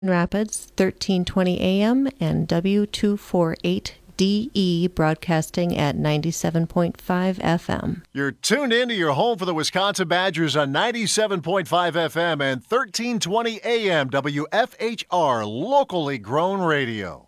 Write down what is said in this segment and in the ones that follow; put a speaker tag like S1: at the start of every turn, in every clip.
S1: Rapids, 1320 AM and W248DE broadcasting at 97.5 FM.
S2: You're tuned in to your home for the Wisconsin Badgers on 97.5 FM and 1320 AM WFHR, locally grown radio.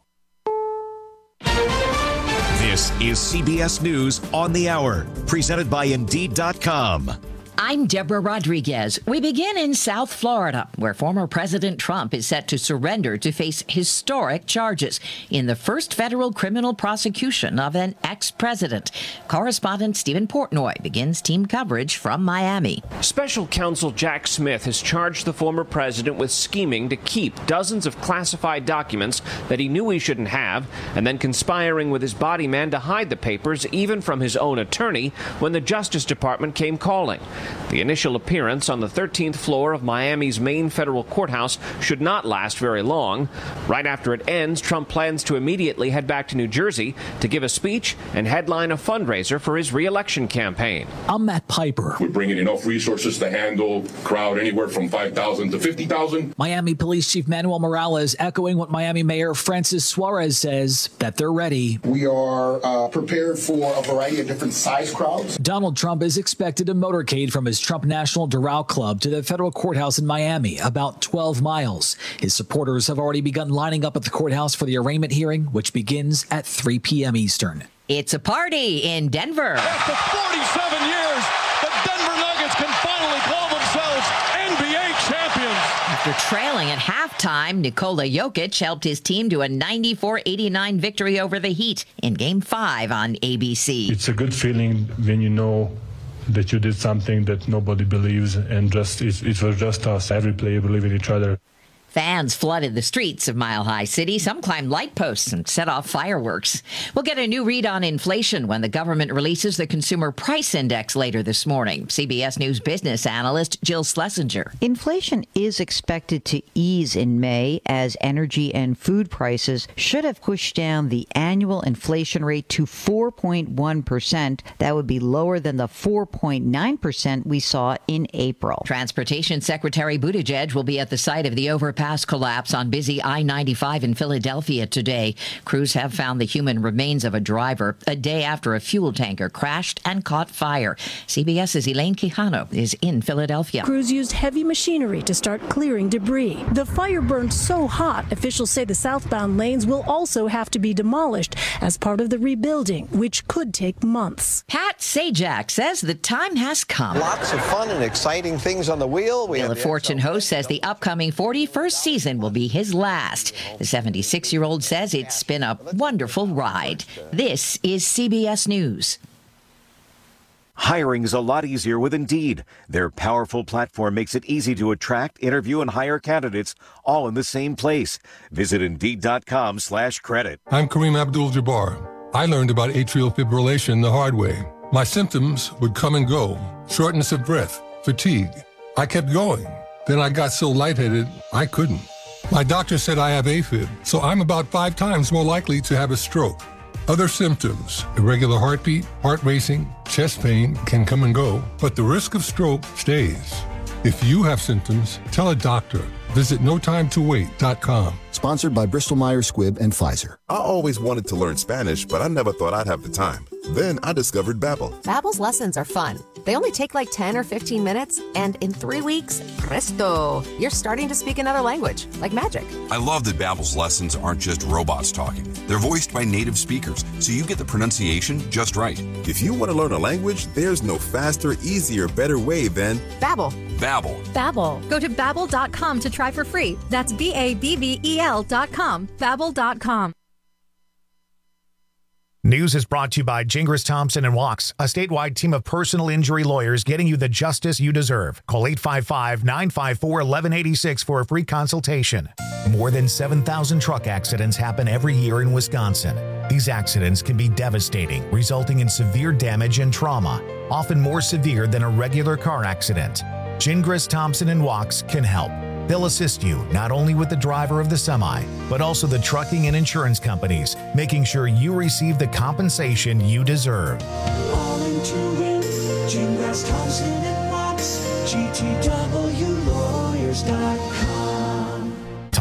S3: This is CBS News on the Hour, presented by Indeed.com.
S4: I'm Deborah Rodriguez. We begin in South Florida, where former President Trump is set to surrender to face historic charges in the first federal criminal prosecution of an ex-president. Correspondent Stephen Portnoy begins team coverage from Miami.
S5: Special counsel Jack Smith has charged the former president with scheming to keep dozens of classified documents that he knew he shouldn't have, and then conspiring with his body man to hide the papers even from his own attorney when the Justice Department came calling. The initial appearance on the 13th floor of Miami's main federal courthouse should not last very long. Right after it ends, Trump plans to immediately head back to New Jersey to give a speech and headline a fundraiser for his re-election campaign.
S6: I'm Matt Piper.
S7: We're bringing enough resources to handle crowd anywhere from 5,000 to 50,000.
S6: Miami Police Chief Manuel Morales echoing what Miami Mayor Francis Suarez says, that they're ready.
S8: We are prepared for a variety of different size crowds.
S6: Donald Trump is expected to motorcade from his Trump National Doral Club to the federal courthouse in Miami, about 12 miles. His supporters have already begun lining up at the courthouse for the arraignment hearing, which begins at 3 p.m. Eastern.
S4: It's a party in Denver.
S9: After 47 years, the Denver Nuggets can finally call themselves NBA champions.
S4: After trailing at halftime, Nikola Jokic helped his team to a 94-89 victory over the Heat in Game 5 on ABC.
S10: It's a good feeling when you know that you did something that nobody believes, and just it was just us. Every player believed in each other.
S4: Fans flooded the streets of Mile High City. Some climbed light posts and set off fireworks. We'll get a new read on inflation when the government releases the Consumer Price Index later this morning. CBS News business analyst Jill Schlesinger.
S11: Inflation is expected to ease in May as energy and food prices should have pushed down the annual inflation rate to 4.1%. That would be lower than the 4.9% we saw in April.
S4: Transportation Secretary Buttigieg will be at the site of the overpass collapse on busy I-95 in Philadelphia today. Crews have found the human remains of a driver a day after a fuel tanker crashed and caught fire. CBS's Elaine Quijano is in Philadelphia.
S12: Crews used heavy machinery to start clearing debris. The fire burned so hot, officials say the southbound lanes will also have to be demolished as part of the rebuilding, which could take months.
S4: Pat Sajak says the time has come.
S13: Lots of fun and exciting things on the wheel.
S4: Wheel of Fortune host says the upcoming 41st season will be his last. The 76-year-old says it's been a wonderful ride. This is CBS News.
S3: Hiring is a lot easier with Indeed. Their powerful platform makes it easy to attract, interview, and hire candidates all in the same place. Visit Indeed.com/credit.
S14: I'm Kareem Abdul-Jabbar. I learned about atrial fibrillation the hard way. My symptoms would come and go. Shortness of breath, fatigue. I kept going. Then I got so lightheaded, I couldn't. My doctor said I have AFib, so I'm about 5 times more likely to have a stroke. Other symptoms, irregular heartbeat, heart racing, chest pain can come and go, but the risk of stroke stays. If you have symptoms, tell a doctor. Visit NoTimeToWait.com.
S15: Sponsored by Bristol-Myers Squibb and Pfizer.
S16: I always wanted to learn Spanish, but I never thought I'd have the time. Then I discovered Babbel.
S17: Babbel's lessons are fun. They only take like 10 or 15 minutes, and in 3 weeks, presto, you're starting to speak another language, like magic.
S18: I love that Babbel's lessons aren't just robots talking. They're voiced by native speakers, so you get the pronunciation just right.
S16: If you want to learn a language, there's no faster, easier, better way than
S17: Babbel.
S18: Babbel.
S19: Babbel. Go to Babbel.com to try for free. That's BABBEL.com. Babbel.com.
S20: News is brought to you by Gingras Thompson & Walks, a statewide team of personal injury lawyers getting you the justice you deserve. Call 855-954-1186 for a free consultation. More than 7,000 truck accidents happen every year in Wisconsin. These accidents can be devastating, resulting in severe damage and trauma, often more severe than a regular car accident. Gingras Thompson & Walks can help. They'll assist you not only with the driver of the semi, but also the trucking and insurance companies, making sure you receive the compensation you deserve.
S21: All into it, Gingras Thompson & Walks, GTWlawyers.com.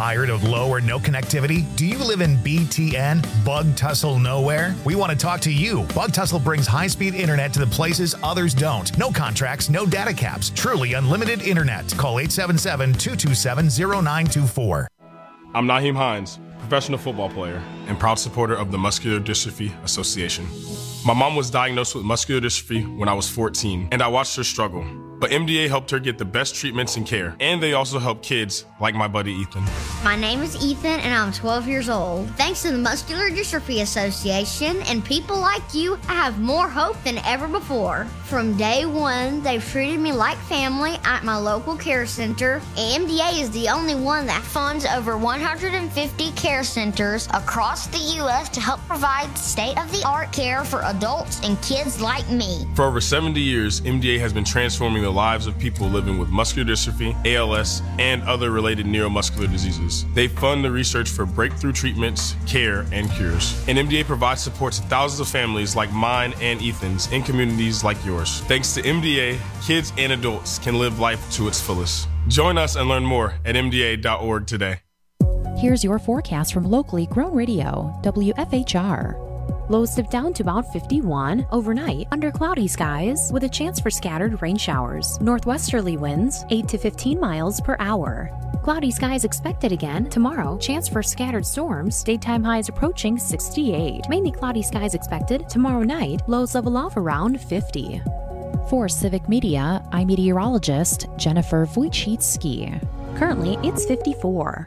S20: Tired of low or no connectivity? Do you live in BTN, Bug Tussle Nowhere? We want to talk to you. Bug Tussle brings high-speed internet to the places others don't. No contracts, no data caps. Truly unlimited internet. Call 877-227-0924.
S1: I'm Naheem Hines, professional football player and proud supporter of the Muscular Dystrophy Association. My mom was diagnosed with muscular dystrophy when I was 14, and I watched her struggle. But MDA helped her get the best treatments and care, and they also help kids like my buddy Ethan.
S22: My name is Ethan, and I'm 12 years old. Thanks to the Muscular Dystrophy Association and people like you, I have more hope than ever before. From day one, they've treated me like family at my local care center. MDA is the only one that funds over 150 care centers across the U.S. to help provide state-of-the-art care for adults and kids like me.
S1: For over 70 years, MDA has been transforming the lives of people living with muscular dystrophy, ALS, and other related neuromuscular diseases. They fund the research for breakthrough treatments, care, and cures. And MDA provides support to thousands of families like mine and Ethan's in communities like yours. Thanks to MDA, kids and adults can live life to its fullest. Join us and learn more at MDA.org today.
S23: Here's your forecast from locally grown radio, WFHR. Lows dip down to about 51 overnight under cloudy skies with a chance for scattered rain showers. Northwesterly winds 8 to 15 miles per hour. Cloudy skies expected again tomorrow. Chance for scattered storms. Daytime highs approaching 68. Mainly cloudy skies expected tomorrow night. Lows level off around 50. For Civic Media, I'm meteorologist Jennifer Wojcicki. Currently, it's 54.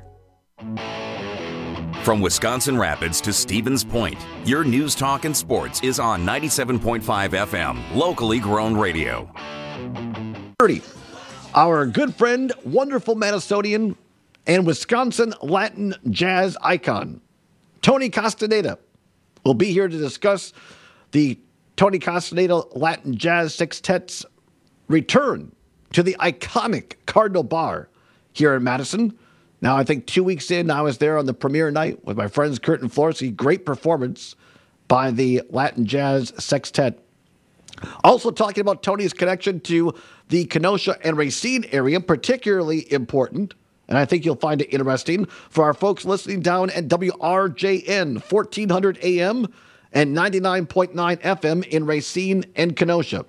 S24: From Wisconsin Rapids to Stevens Point, your news, talk, and sports is on 97.5 FM, locally grown radio.
S25: Our good friend, wonderful Minnesotan, and Wisconsin Latin jazz icon, Tony Castaneda, will be here to discuss the Tony Castaneda Latin Jazz Sextet's return to the iconic Cardinal Bar here in Madison. Now, I think 2 weeks in, I was there on the premiere night with my friends Kurt and Florcy. Great performance by the Latin Jazz Sextet. Also talking about Tony's connection to the Kenosha and Racine area, particularly important, and I think you'll find it interesting, for our folks listening down at WRJN 1400 AM and 99.9 FM in Racine and Kenosha.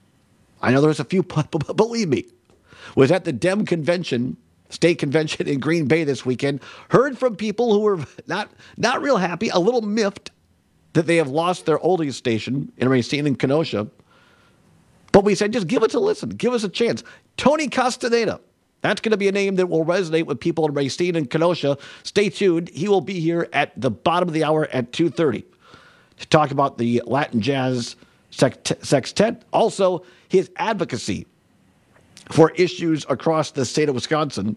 S25: I know there's a few, believe me, was at the Dem Convention, State Convention in Green Bay this weekend, heard from people who were not real happy, a little miffed that they have lost their oldies station in Racine and Kenosha. But we said, just give us a listen, give us a chance. Tony Castaneda, that's going to be a name that will resonate with people in Racine and Kenosha. Stay tuned. He will be here at the bottom of the hour at 2:30 to talk about the Latin Jazz Sextet. Also, his advocacy for issues across the state of Wisconsin,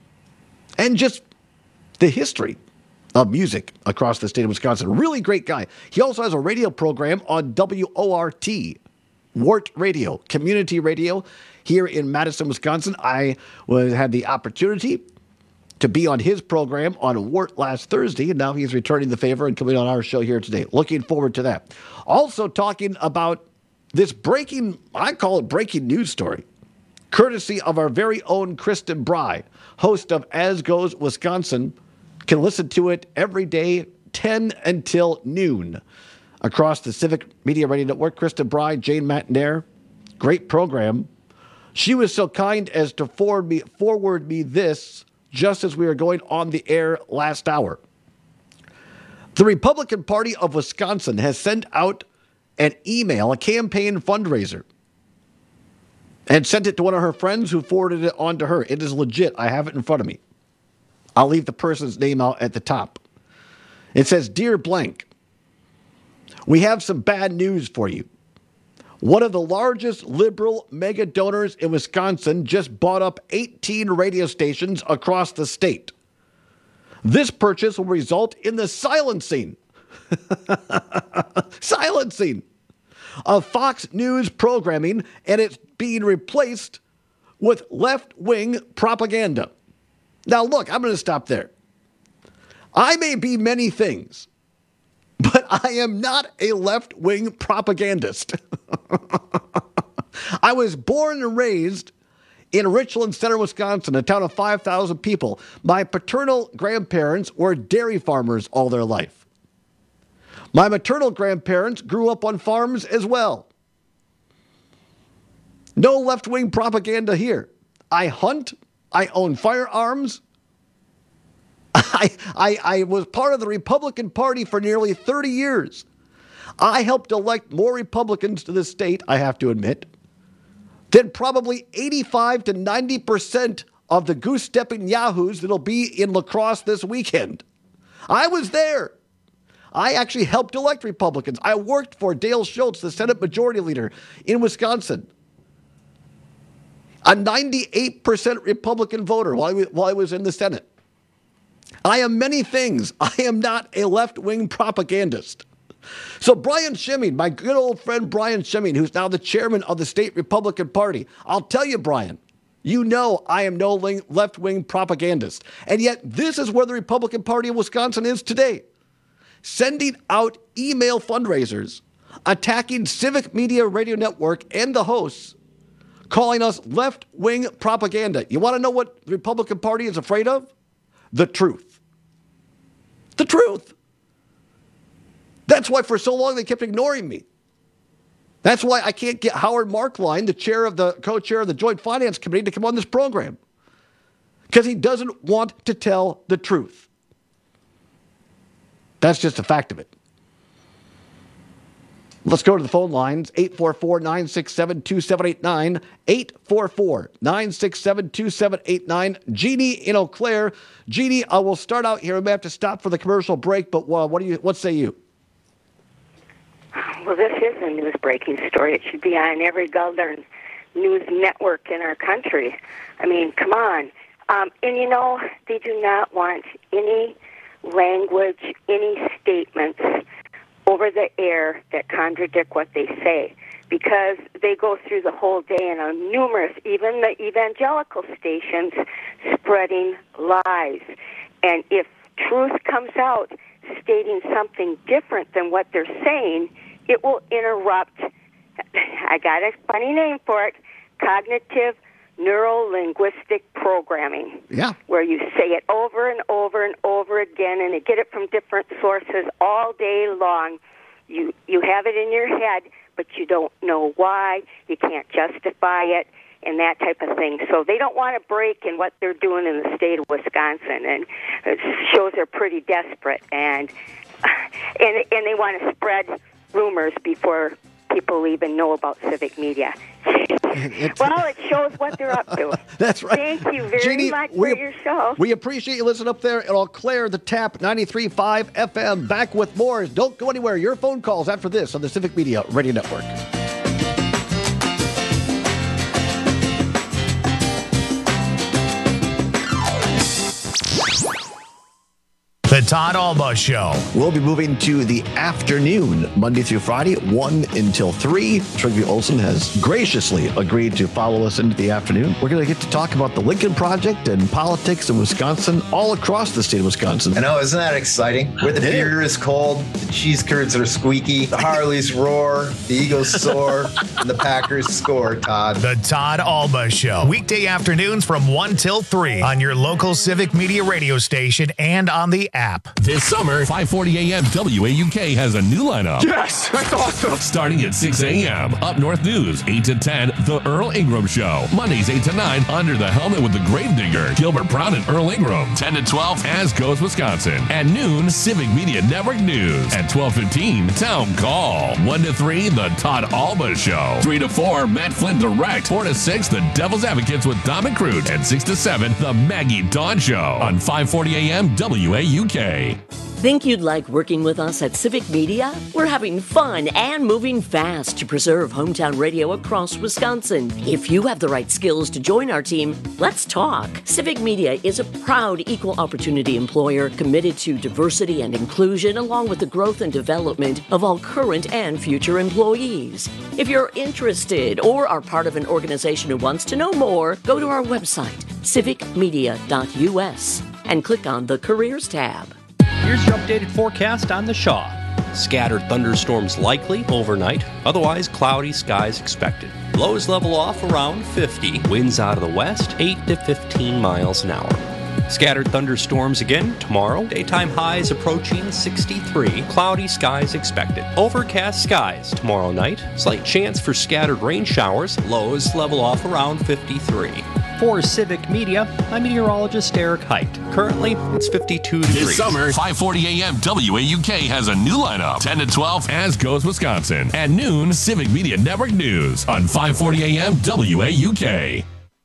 S25: and just the history of music across the state of Wisconsin. Really great guy. He also has a radio program on WORT, WORT Radio, community radio here in Madison, Wisconsin. I had the opportunity to be on his program on WORT last Thursday, and now he's returning the favor and coming on our show here today. Looking forward to that. Also talking about this breaking, I call it breaking news story, courtesy of our very own Kristen Bry, host of As Goes Wisconsin. Can listen to it every day, 10 until noon, across the Civic Media Radio Network. Kristen Bry, Jane Matnair, great program. She was so kind as to forward me this just as we were going on the air last hour. The Republican Party of Wisconsin has sent out an email, a campaign fundraiser, and sent it to one of her friends who forwarded it on to her. It is legit. I have it in front of me. I'll leave the person's name out at the top. It says, "Dear blank, we have some bad news for you. One of the largest liberal mega donors in Wisconsin just bought up 18 radio stations across the state. This purchase will result in the silencing of Fox News programming, and it's being replaced with left-wing propaganda." Now, look, I'm going to stop there. I may be many things, but I am not a left-wing propagandist. I was born and raised in Richland Center, Wisconsin, a town of 5,000 people. My paternal grandparents were dairy farmers all their life. My maternal grandparents grew up on farms as well. No left-wing propaganda here. I hunt. I own firearms. I was part of the Republican Party for nearly 30 years. I helped elect more Republicans to this state, I have to admit, than probably 85 to 90% of the goose-stepping yahoos that'll be in La Crosse this weekend. I was there. I actually helped elect Republicans. I worked for Dale Schultz, the Senate Majority Leader in Wisconsin, a 98% Republican voter while I was in the Senate. I am many things. I am not a left-wing propagandist. So Brian Schimming, my good old friend Brian Schimming, who's now the chairman of the state Republican Party, I'll tell you, Brian, you know I am no left-wing propagandist. And yet this is where the Republican Party of Wisconsin is today, sending out email fundraisers, attacking Civic Media Radio Network and the hosts, calling us left-wing propaganda. You want to know what the Republican Party is afraid of? The truth. The truth. That's why for so long they kept ignoring me. That's why I can't get Howard Markline, the co-chair of the Joint Finance Committee, to come on this program. Because he doesn't want to tell the truth. That's just a fact of it. Let's go to the phone lines, 844-967-2789, 844-967-2789. Jeannie in Eau Claire. Jeannie, I will start out here. We may have to stop for the commercial break, but what say you?
S2: Well, this is a news-breaking story. It should be on every Golden news network in our country. I mean, come on. And you know, they do not want any language, any statements over the air that contradict what they say, because they go through the whole day and on numerous, even the evangelical stations, spreading lies. And if truth comes out stating something different than what they're saying, it will interrupt, I got a funny name for it, cognitive neuro-linguistic programming.
S25: Yeah.
S2: Where you say it over and over and over again, and you get it from different sources all day long. You have it in your head, but you don't know why. You can't justify it, and that type of thing. So they don't want to break in what they're doing in the state of Wisconsin, and it shows they're pretty desperate, and they want to spread rumors before people even know about civic media. Well, it shows what they're up to.
S25: That's right.
S2: Thank you very
S25: Jeannie,
S2: much for your show.
S25: We appreciate you listening up there in Eau Claire, the Tap 93.5 FM. Back with more. Don't go anywhere. Your phone calls after this on the Civic Media Radio Network.
S20: The Todd Alba Show.
S25: We'll be moving to the afternoon, Monday through Friday, 1 until 3. Trygve Olsen has graciously agreed to follow us into the afternoon. We're going to get to talk about the Lincoln Project and politics in Wisconsin, all across the state of Wisconsin.
S5: I know, isn't that exciting? Where the beer is cold, the cheese curds are squeaky, the Harleys roar, the Eagles soar, and the Packers score, Todd.
S20: The Todd Alba Show. Weekday afternoons from 1 till 3 on your local Civic Media radio station and on the app.
S6: This summer, 540 AM WAUK has a new lineup.
S21: Yes, that's awesome.
S6: Starting at 6 a.m. Up North News, 8 to 10, The Earl Ingram Show. Mondays, 8 to 9, Under the Helmet with the Gravedigger, Gilbert Brown and Earl Ingram. 10 to 12, As Goes Wisconsin. At noon, Civic Media Network News. At 12:15, Town Call. 1 to 3, The Todd Alba Show. 3 to 4, Matt Flynn Direct. 4 to 6, The Devil's Advocates with Dom and Crute. And 6 to 7, The Maggie Dawn Show on 540 AM WAUK.
S7: Think you'd like working with us at Civic Media? We're having fun and moving fast to preserve hometown radio across Wisconsin. If you have the right skills to join our team, let's talk. Civic Media is a proud equal opportunity employer committed to diversity and inclusion, along with the growth and development of all current and future employees. If you're interested or are part of an organization who wants to know more, go to our website, civicmedia.us, and click on the Careers tab.
S8: Here's your updated forecast on the Shaw. Scattered thunderstorms likely overnight, otherwise cloudy skies expected. Lows level off around 50. Winds out of the west, 8 to 15 miles an hour. Scattered thunderstorms again tomorrow. Daytime highs approaching 63. Cloudy skies expected. Overcast skies tomorrow night. Slight chance for scattered rain showers. Lows level off around 53. For Civic Media, I'm meteorologist Eric Height. Currently, it's 52 degrees.
S6: This summer, 540 AM WAUK has a new lineup. 10 to 12, As Goes Wisconsin. At noon, Civic Media Network News on 540 AM WAUK.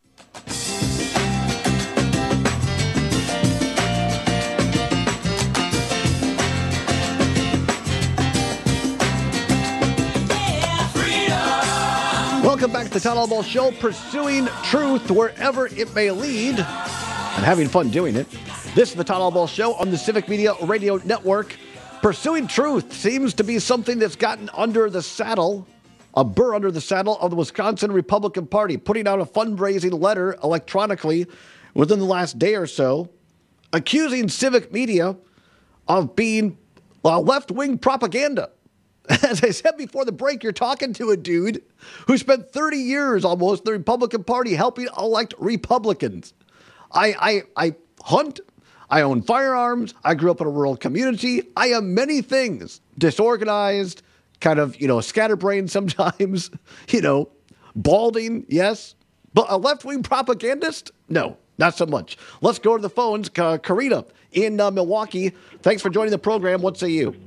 S25: Welcome back to the Town Hall Ball Show, pursuing truth wherever it may lead and having fun doing it. This is the Town Hall Ball Show on the Civic Media Radio Network. Pursuing truth seems to be something that's gotten under the saddle, a burr under the saddle of the Wisconsin Republican Party, putting out a fundraising letter electronically within the last day or so, accusing Civic Media of being left-wing propaganda. As I said before the break, you're talking to a dude who spent 30 years almost in the Republican Party helping elect Republicans. I hunt. I own firearms. I grew up in a rural community. I am many things. Disorganized, kind of, scatterbrained sometimes, balding, yes. But a left-wing propagandist? No, not so much. Let's go to the phones. Karina in Milwaukee. Thanks for joining the program. What say you?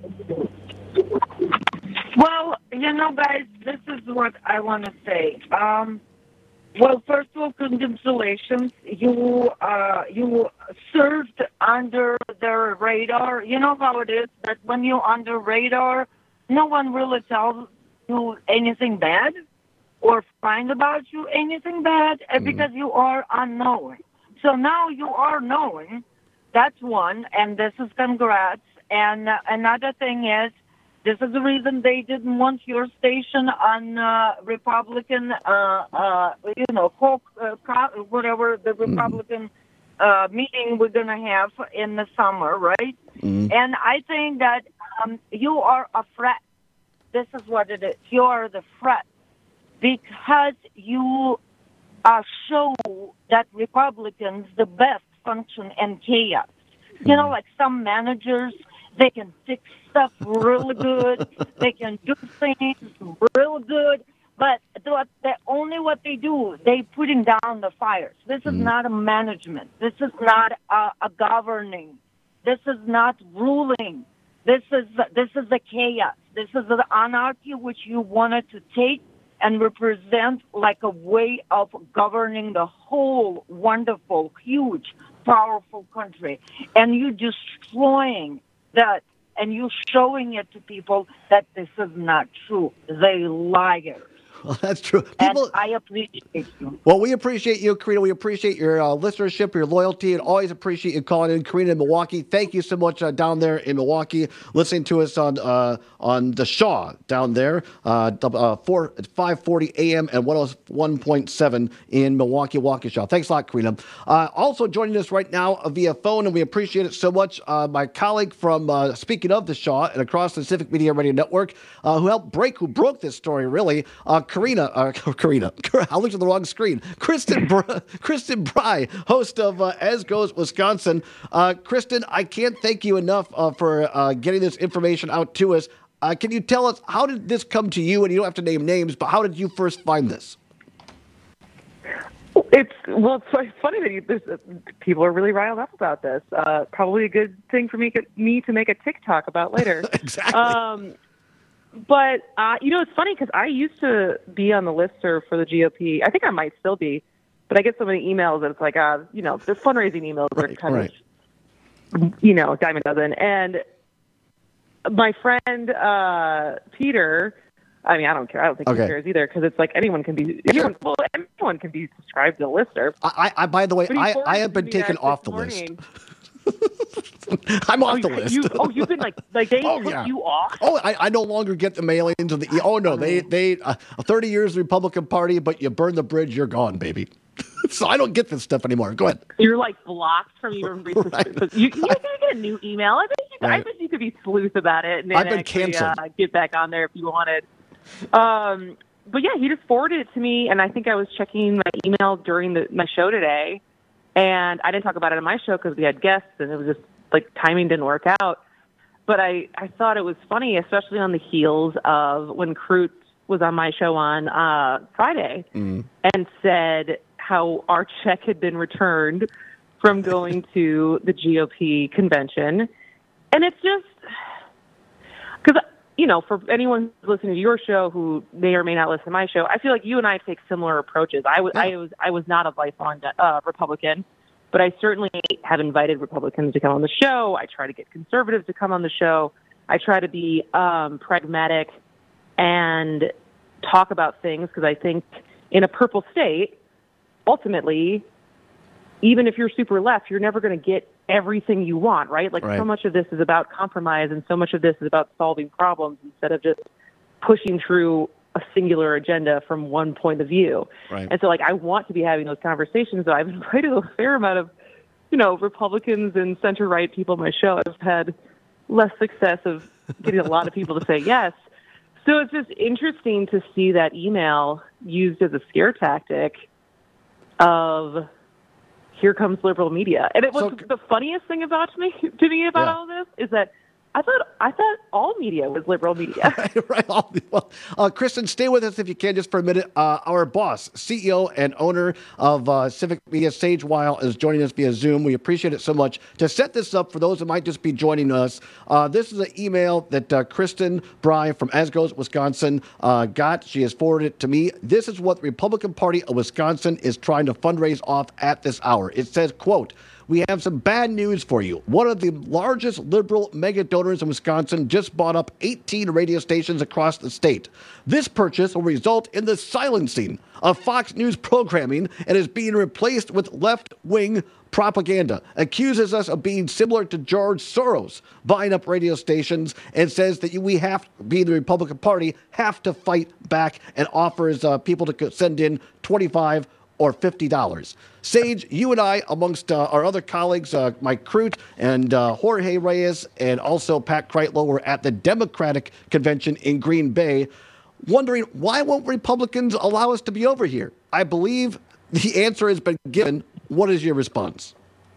S9: Well, guys, this is what I want to say. Well, first of all, congratulations. You served under the radar. You know how it is that when you're under radar, no one really tells you anything bad or find about you anything bad because you are unknown. So now you are known. That's one, and this is congrats. And another thing is, this is the reason they didn't want your station on Republican, whatever the Republican meeting we're going to have in the summer, right? Mm-hmm. And I think that you are a threat. This is what it is. You are the threat because you show that Republicans the best function in chaos. Mm-hmm. Like some managers, they can fix stuff really good. They can do things real good. But what they do, they putting down the fires. This is not a management. This is not a governing. This is not ruling. This is the chaos. This is the anarchy which you wanted to take and represent like a way of governing the whole wonderful, huge, powerful country. And you destroying that, and you showing it to people that this is not true. They liars.
S25: Well, that's true.
S9: And I appreciate you.
S25: Well, we appreciate you, Karina. We appreciate your listenership, your loyalty, and always appreciate you calling in. Karina in Milwaukee, thank you so much down there in Milwaukee, listening to us on the Shaw down there, 540 AM and 101.7 in Milwaukee, Waukesha. Thanks a lot, Karina. Also joining us right now via phone, and we appreciate it so much, my colleague from, speaking of the Shaw and across the Civic Media Radio Network, who broke this story, really, Karina, I looked at the wrong screen. Kristen Bry, host of As Goes Wisconsin. Kristen, I can't thank you enough for getting this information out to us. Can you tell us, how did this come to you? And you don't have to name names, but how did you first find this?
S10: It's funny that people are really riled up about this. Probably a good thing for me to make a TikTok about later.
S25: Exactly.
S10: But, it's funny because I used to be on the listserv for the GOP. I think I might still be, but I get so many emails that it's like, the fundraising emails are kind of, dime a dozen. And my friend, Peter, I don't care. I don't think he cares either because it's like anyone can be subscribed to the listserv.
S25: I by the way, I have been taken off the list. I'm off the list.
S10: You've been like they took you off?
S25: Oh, I no longer get the mailings of the. Oh no, they 30 years Republican Party, but you burn the bridge, you're gone, baby. So I don't get this stuff anymore. Go ahead.
S10: You're like blocked from even. You can get a new email. I bet you to be sleuth about it. And
S25: I've been
S10: actually,
S25: canceled.
S10: Get back on there if you wanted. But yeah, he just forwarded it to me, and I think I was checking my email during my show today, and I didn't talk about it on my show because we had guests, and it was just like timing didn't work out. But I thought it was funny, especially on the heels of when Crute was on my show on Friday and said how our check had been returned from going to the GOP convention. And it's just because, you know, for anyone who's listening to your show who may or may not listen to my show, I feel like you and I take similar approaches. I was not a lifelong Republican, but I certainly have invited Republicans to come on the show. I try to get conservatives to come on the show. I try to be pragmatic and talk about things because I think in a purple state, ultimately, even if you're super left, you're never going to get everything you want, right? Like so much of this is about compromise and so much of this is about solving problems instead of just pushing through a singular agenda from one point of view.
S25: Right.
S10: And so like, I want to be having those conversations. So I've invited a fair amount of, you know, Republicans and center-right people on my show. I've had less success of getting a lot of people to say yes. So it's just interesting to see that email used as a scare tactic of here comes liberal media. And it was the funniest thing about to me about all this is that I thought all media was liberal media.
S25: Right. Well, Kristen, stay with us if you can just for a minute. Our boss, CEO and owner of Civic Media, Sage Weil, is joining us via Zoom. We appreciate it so much. To set this up for those that might just be joining us, this is an email that Kristen Bry from Asgos, Wisconsin got. She has forwarded it to me. This is what the Republican Party of Wisconsin is trying to fundraise off at this hour. It says, quote, "We have some bad news for you. One of the largest liberal mega donors in Wisconsin just bought up 18 radio stations across the state. This purchase will result in the silencing of Fox News programming and is being replaced with left-wing propaganda. Accuses us of being similar to George Soros, buying up radio stations, and says that we have, being the Republican Party, have to fight back and offers people to send in $25 or $50. Sage, you and I, amongst our other colleagues, Mike Crute and Jorge Reyes, and also Pat Kreitlow, were at the Democratic convention in Green Bay, wondering why won't Republicans allow us to be over here? I believe the answer has been given. What is your response?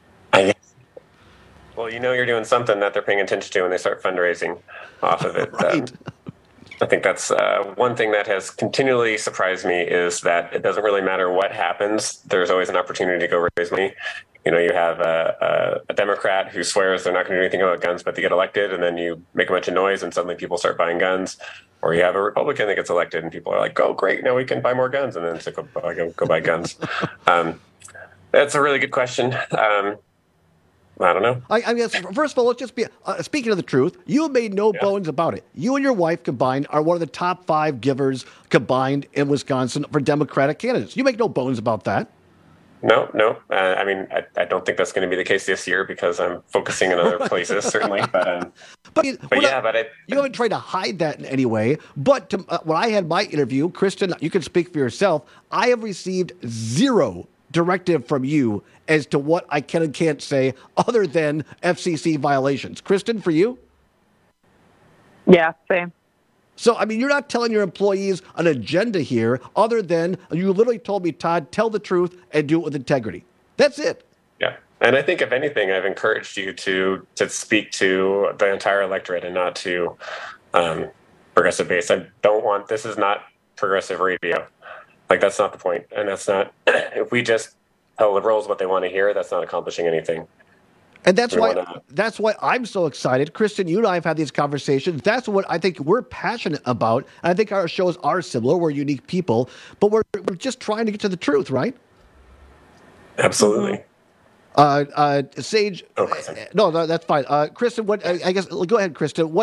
S3: Well, you know you're doing something that they're paying attention to when they start fundraising off of it.
S25: Right.
S3: I think that's one thing that has continually surprised me is that it doesn't really matter what happens. There's always an opportunity to go raise money. You know, you have a Democrat who swears they're not going to do anything about guns, but they get elected, and then you make a bunch of noise, and suddenly people start buying guns. Or you have a Republican that gets elected, and people are like, "Oh, great, now we can buy more guns," and then it's like, go buy guns. That's a really good question. I don't know.
S25: I guess, first of all, let's just be, speaking of the truth, you have made no bones about it. You and your wife combined are one of the top 5 givers combined in Wisconsin for Democratic candidates. You make no bones about that.
S3: No. I mean, I don't think that's going to be the case this year because I'm focusing in other places, certainly. But you
S25: haven't tried to hide that in any way. But when I had my interview, Kristen, you can speak for yourself. I have received 0 directive from you as to what I can and can't say other than FCC violations. Kristen, for you?
S10: Yeah, same.
S25: So, I mean, you're not telling your employees an agenda here other than you literally told me, Todd, tell the truth and do it with integrity. That's it.
S3: Yeah. And I think, if anything, I've encouraged you to speak to the entire electorate and not to progressive base. This is not progressive radio. Like, that's not the point. And that's not, if we just tell liberals what they want to hear, that's not accomplishing anything.
S25: And that's why I'm so excited. Kristen, you and I have had these conversations. That's what I think we're passionate about. And I think our shows are similar. We're unique people, but we're just trying to get to the truth, right?
S3: Absolutely.
S25: Sage, no, that's fine. Kristen, I guess, go ahead, Kristen.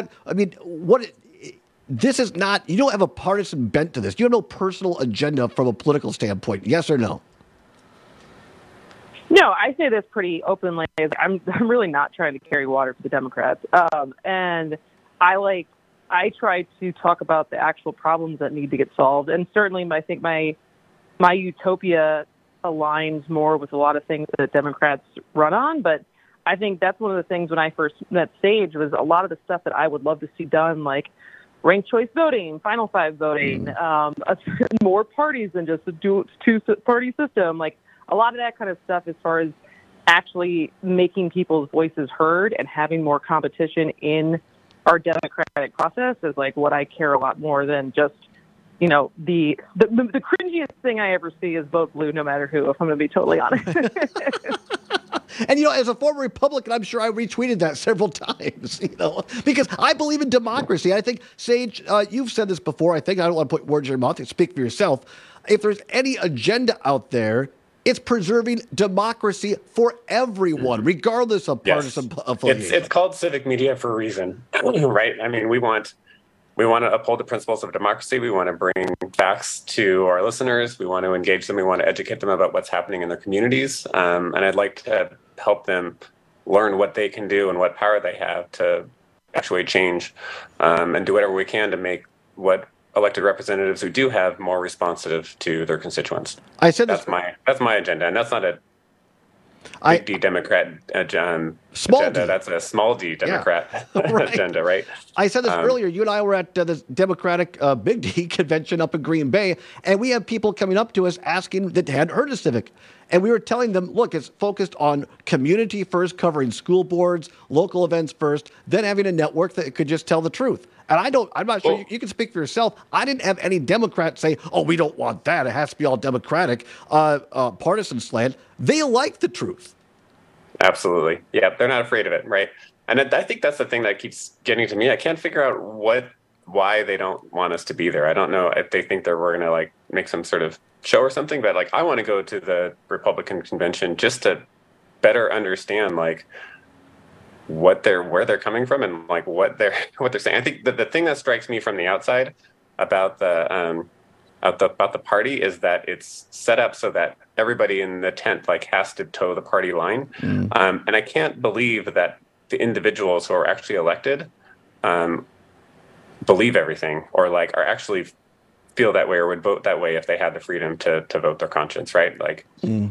S25: This is not, you don't have a partisan bent to this. You have no personal agenda from a political standpoint. Yes or no?
S10: No, I say this pretty openly. I'm really not trying to carry water for the Democrats. And I try to talk about the actual problems that need to get solved. And certainly I think my utopia aligns more with a lot of things that Democrats run on, but I think that's one of the things when I first met Sage was a lot of the stuff that I would love to see done, like ranked choice voting, Final Five voting, more parties than just a two-party system, like a lot of that kind of stuff as far as actually making people's voices heard and having more competition in our democratic process is like what I care a lot more than just, you know, the cringiest thing I ever see is vote blue no matter who, if I'm going to be totally honest.
S25: And, you know, as a former Republican, I'm sure I retweeted that several times, you know, because I believe in democracy. I think, Sage, you've said this before. I don't want to put words in your mouth. Speak for yourself. If there's any agenda out there, it's preserving democracy for everyone, regardless of partisan affiliation.
S3: It's called civic media for a reason, right? I mean, we want to uphold the principles of democracy. We want to bring facts to our listeners. We want to engage them. We want to educate them about what's happening in their communities. And I'd like to help them learn what they can do and what power they have to actually change and do whatever we can to make what elected representatives who do have more responsive to their constituents.
S25: I said
S3: that's my agenda, and that's not a big D Democrat
S25: small
S3: agenda.
S25: D.
S3: That's a small D Democrat agenda, right?
S25: I said this earlier. You and I were at the Democratic Big D convention up in Green Bay, and we have people coming up to us asking that they hadn't heard of Civic. And we were telling them, look, it's focused on community first, covering school boards, local events first, then having a network that could just tell the truth. And I'm not sure, you can speak for yourself. I didn't have any Democrats say, oh, we don't want that. It has to be all Democratic, partisan slant. They like the truth.
S3: Absolutely. Yeah, they're not afraid of it, right? And I think that's the thing that keeps getting to me. I can't figure out why they don't want us to be there. I don't know if they think that we're going to like make some sort of show or something, but like I want to go to the Republican convention just to better understand like where they're coming from and like what they're saying. I think the thing that strikes me from the outside about the party is that it's set up so that everybody in the tent like has to toe the party line, and I can't believe that the individuals who are actually elected believe everything or like are actually feel that way or would vote that way if they had the freedom to vote their conscience, right? Like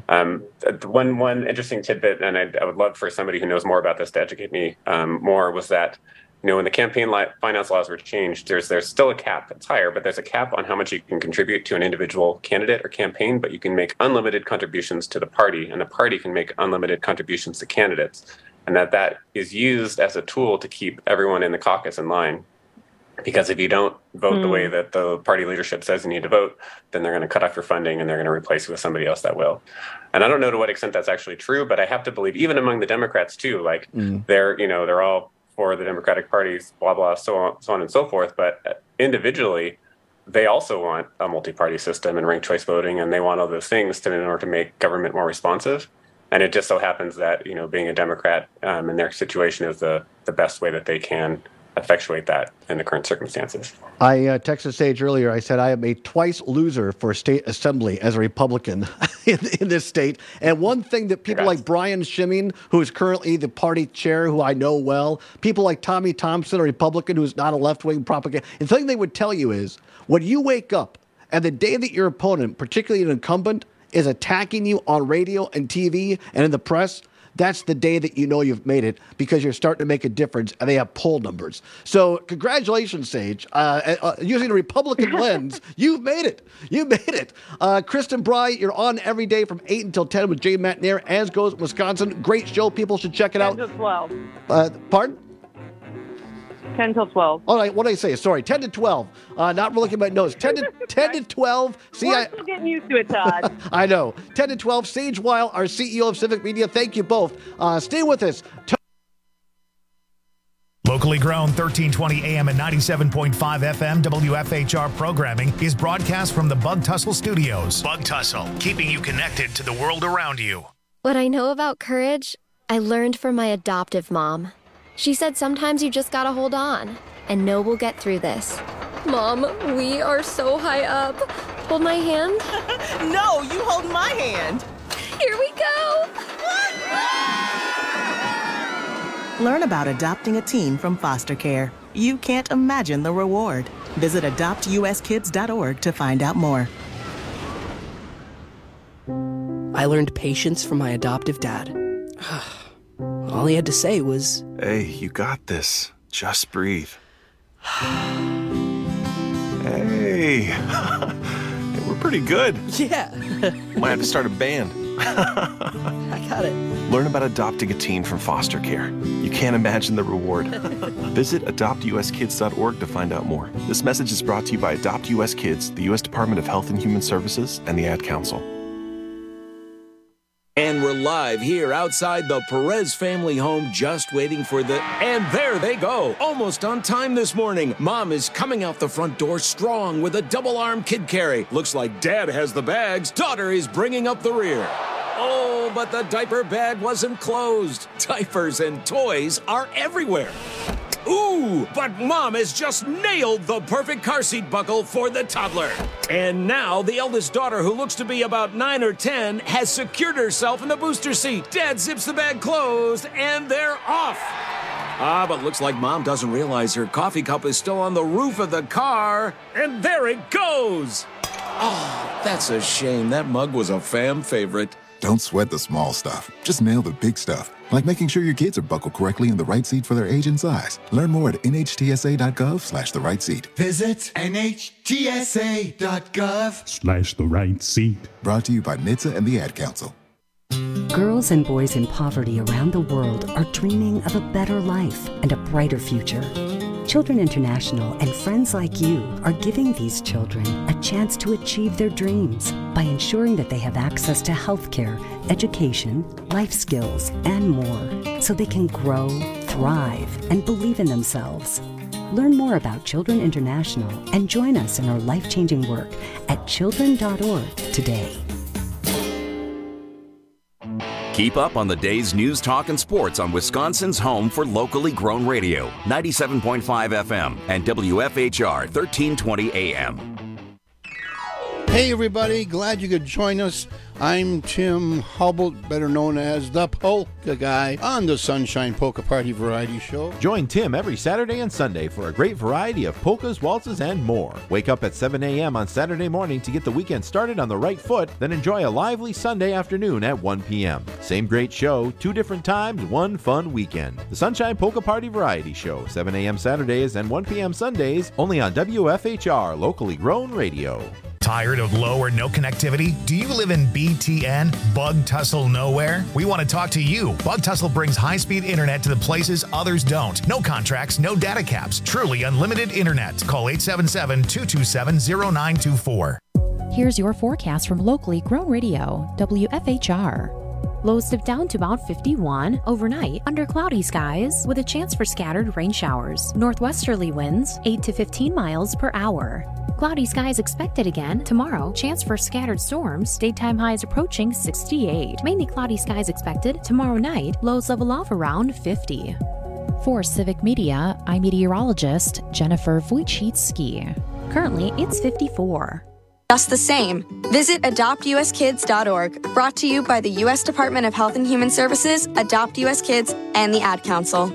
S3: one interesting tidbit, and I would love for somebody who knows more about this to educate me more, was that, you know, when the campaign finance laws were changed, there's still a cap. It's higher, but there's a cap on how much you can contribute to an individual candidate or campaign, but you can make unlimited contributions to the party, and the party can make unlimited contributions to candidates, and that is used as a tool to keep everyone in the caucus in line. Because if you don't vote the way that the party leadership says you need to vote, then they're going to cut off your funding and they're going to replace you with somebody else that will. And I don't know to what extent that's actually true, but I have to believe even among the Democrats too, like they're all for the Democratic parties, blah, blah, so on and so forth. But individually, they also want a multi-party system and ranked choice voting, and they want all those things in order to make government more responsive. And it just so happens that, you know, being a Democrat in their situation is the best way that they can effectuate that in the current circumstances.
S25: I texted Sage earlier. I said I am a twice loser for state assembly as a Republican in this state. And one thing that people like Brian Schimming, who is currently the party chair, who I know well, people like Tommy Thompson, a Republican who is not a left-wing propaganda, the thing they would tell you is when you wake up and the day that your opponent, particularly an incumbent, is attacking you on radio and TV and in the press, that's the day that you know you've made it because you're starting to make a difference and they have poll numbers. So congratulations, Sage. Using a Republican lens, you've made it. You made it. Kristen Bry, you're on every day from 8 until 10 with Jay McNair, as goes Wisconsin. Great show. People should check it out.
S10: 10 to 12.
S25: Pardon?
S10: 10 till 12.
S25: All right, what did I say? Sorry, 10 to 12. Not looking at my notes. 10 to 12. See,
S10: We're still getting used to it, Todd.
S25: I know. 10 to 12. Sage Weil, our CEO of Civic Media. Thank you both. Stay with us.
S20: Locally grown 1320 AM and 97.5 FM WFHR programming is broadcast from the Bug Tussle Studios. Bug Tussle, keeping you connected to the world around you.
S4: What I know about courage, I learned from my adoptive mom. She said sometimes you just gotta hold on and know we'll get through this. Mom, we are so high up. Hold my hand.
S11: No, you hold my hand.
S4: Here we go.
S11: Learn about adopting a teen from foster care. You can't imagine the reward. Visit adoptuskids.org to find out more.
S12: I learned patience from my adoptive dad. All he had to say was,
S13: "Hey, you got this. Just breathe." Hey, we're pretty good.
S12: yeah.
S13: Might have to start a band.
S12: I got it.
S13: Learn about adopting a teen from foster care. You can't imagine the reward. Visit adoptuskids.org to find out more. This message is brought to you by Adopt US Kids, the U.S. Department of Health and Human Services, and the Ad Council.
S14: And we're live here outside the Perez family home, just waiting for the... And there they go, almost on time this morning. Mom is coming out the front door strong with a double-arm kid carry. Looks like Dad has the bags. Daughter is bringing up the rear. Oh, but the diaper bag wasn't closed. Diapers and toys are everywhere. Ooh, but Mom has just nailed the perfect car seat buckle for the toddler. And now the eldest daughter, who looks to be about 9 or 10, has secured herself in the booster seat. Dad zips the bag closed, and they're off. But looks like Mom doesn't realize her coffee cup is still on the roof of the car. And there it goes. Oh, that's a shame. That mug was a fam favorite.
S15: Don't sweat the small stuff. Just nail the big stuff, like making sure your kids are buckled correctly in the right seat for their age and size. Learn more at nhtsa.gov/the right seat.
S21: Visit nhtsa.gov/the right seat.
S15: Brought to you by NHTSA and the Ad Council.
S16: Girls and boys in poverty around the world are dreaming of a better life and a brighter future. Children International and friends like you are giving these children a chance to achieve their dreams by ensuring that they have access to healthcare, education, life skills, and more, so they can grow, thrive, and believe in themselves. Learn more about Children International and join us in our life-changing work at children.org today.
S24: Keep up on the day's news, talk, and sports on Wisconsin's home for locally grown radio, 97.5 FM and WFHR 1320 AM.
S26: Hey everybody, glad you could join us. I'm Tim Hubble, better known as the Polka Guy, on the Sunshine Polka Party Variety Show.
S27: Join Tim every Saturday and Sunday for a great variety of polkas, waltzes, and more. Wake up at 7 a.m. on Saturday morning to get the weekend started on the right foot, then enjoy a lively Sunday afternoon at 1 p.m. Same great show, 2 different times, 1 fun weekend. The Sunshine Polka Party Variety Show, 7 a.m. Saturdays and 1 p.m. Sundays, only on WFHR, locally grown radio.
S20: Tired of low or no connectivity? Do you live in BTN, Bug Tussle Nowhere? We want to talk to you. Bug Tussle brings high-speed internet to the places others don't. No contracts, no data caps. Truly unlimited internet. Call 877-227-0924.
S23: Here's your forecast from locally grown radio, WFHR. Lows dip down to about 51 overnight under cloudy skies with a chance for scattered rain showers. Northwesterly winds 8 to 15 miles per hour. Cloudy skies expected again tomorrow. Chance for scattered storms. Daytime highs approaching 68. Mainly cloudy skies expected tomorrow night. Lows level off around 50. For Civic Media, I'm meteorologist Jennifer Wojcicki. Currently, it's 54.
S28: Just the same. Visit adoptuskids.org. Brought to you by the U.S. Department of Health and Human Services, Adopt U.S. Kids, and the Ad Council.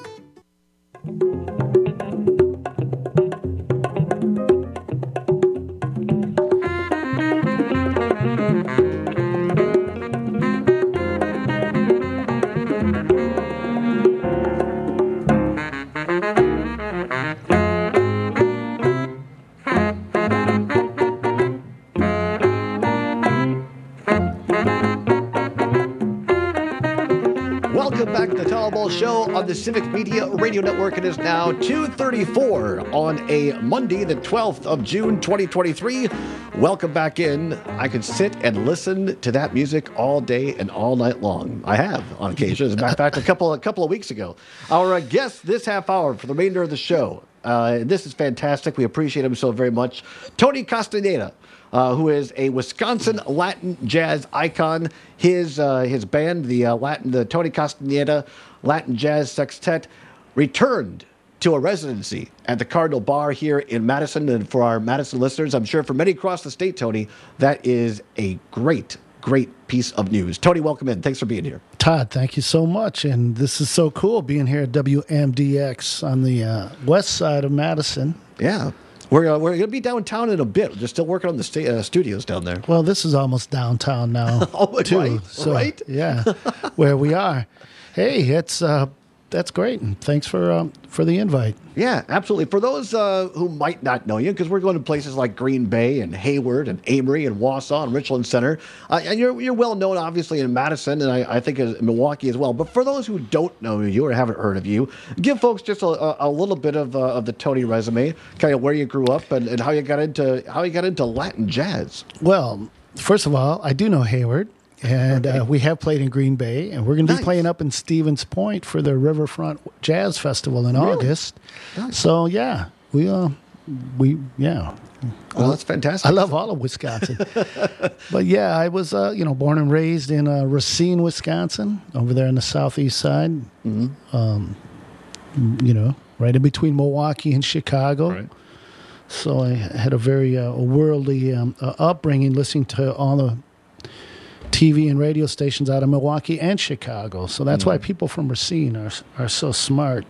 S25: Welcome back to the Tom Ball Show on the Civic Media Radio Network. It is now 2:34 on a Monday, the 12th of June, 2023. Welcome back in. I could sit and listen to that music all day and all night long. I have on occasion. As a matter of fact, a couple of weeks ago. Our guest this half hour for the remainder of the show. This is fantastic. We appreciate him so very much. Tony Castaneda. Who is a Wisconsin Latin jazz icon. His band, the Tony Castaneda Latin Jazz Sextet, returned to a residency at the Cardinal Bar here in Madison. And for our Madison listeners, I'm sure for many across the state, Tony, that is a great piece of news. Tony, welcome in. Thanks for being here.
S29: Todd, thank you so much. And this is so cool being here at WMDX on the west side of Madison.
S25: Yeah. We're going to be downtown in a bit. We're just still working on the studios down there.
S29: Well, this is almost downtown now,
S25: oh,
S29: too.
S25: Right?
S29: So,
S25: right?
S29: Yeah, where we are. Hey, that's great, and thanks for the invite.
S25: Yeah, absolutely. For those who might not know you, because we're going to places like Green Bay and Hayward and Amory and Wausau and Richland Center, and you're well known, obviously, in Madison, and I think in Milwaukee as well. But for those who don't know you or haven't heard of you, give folks just a little bit of the Tony resume, kind of where you grew up and how you got into Latin jazz.
S29: Well, first of all, I do know Hayward. And we have played in Green Bay, and we're going to be playing up in Stevens Point for the Riverfront Jazz Festival in August. Nice. So yeah, we yeah.
S25: Well, that's fantastic.
S29: I love all of Wisconsin, but yeah, I was born and raised in Racine, Wisconsin, over there on the southeast side. Mm-hmm. Right in between Milwaukee and Chicago. Right. So I had a very worldly upbringing, listening to all the TV and radio stations out of Milwaukee and Chicago. So that's why people from Racine are so smart.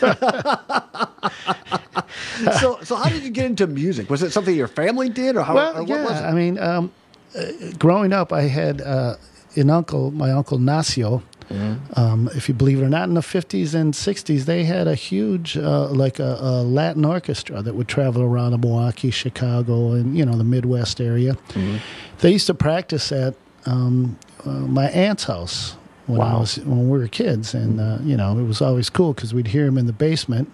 S25: So how did you get into music? Was it something your family did, or how?
S29: Well,
S25: or what was it?
S29: I mean, growing up, I had an uncle, my Uncle Nacio. Mm-hmm. If you believe it or not, in the 50s and 60s, they had a huge, a Latin orchestra that would travel around the Milwaukee, Chicago, and, the Midwest area. Mm-hmm. They used to practice at my aunt's house when we were kids, and it was always cool because we'd hear them in the basement.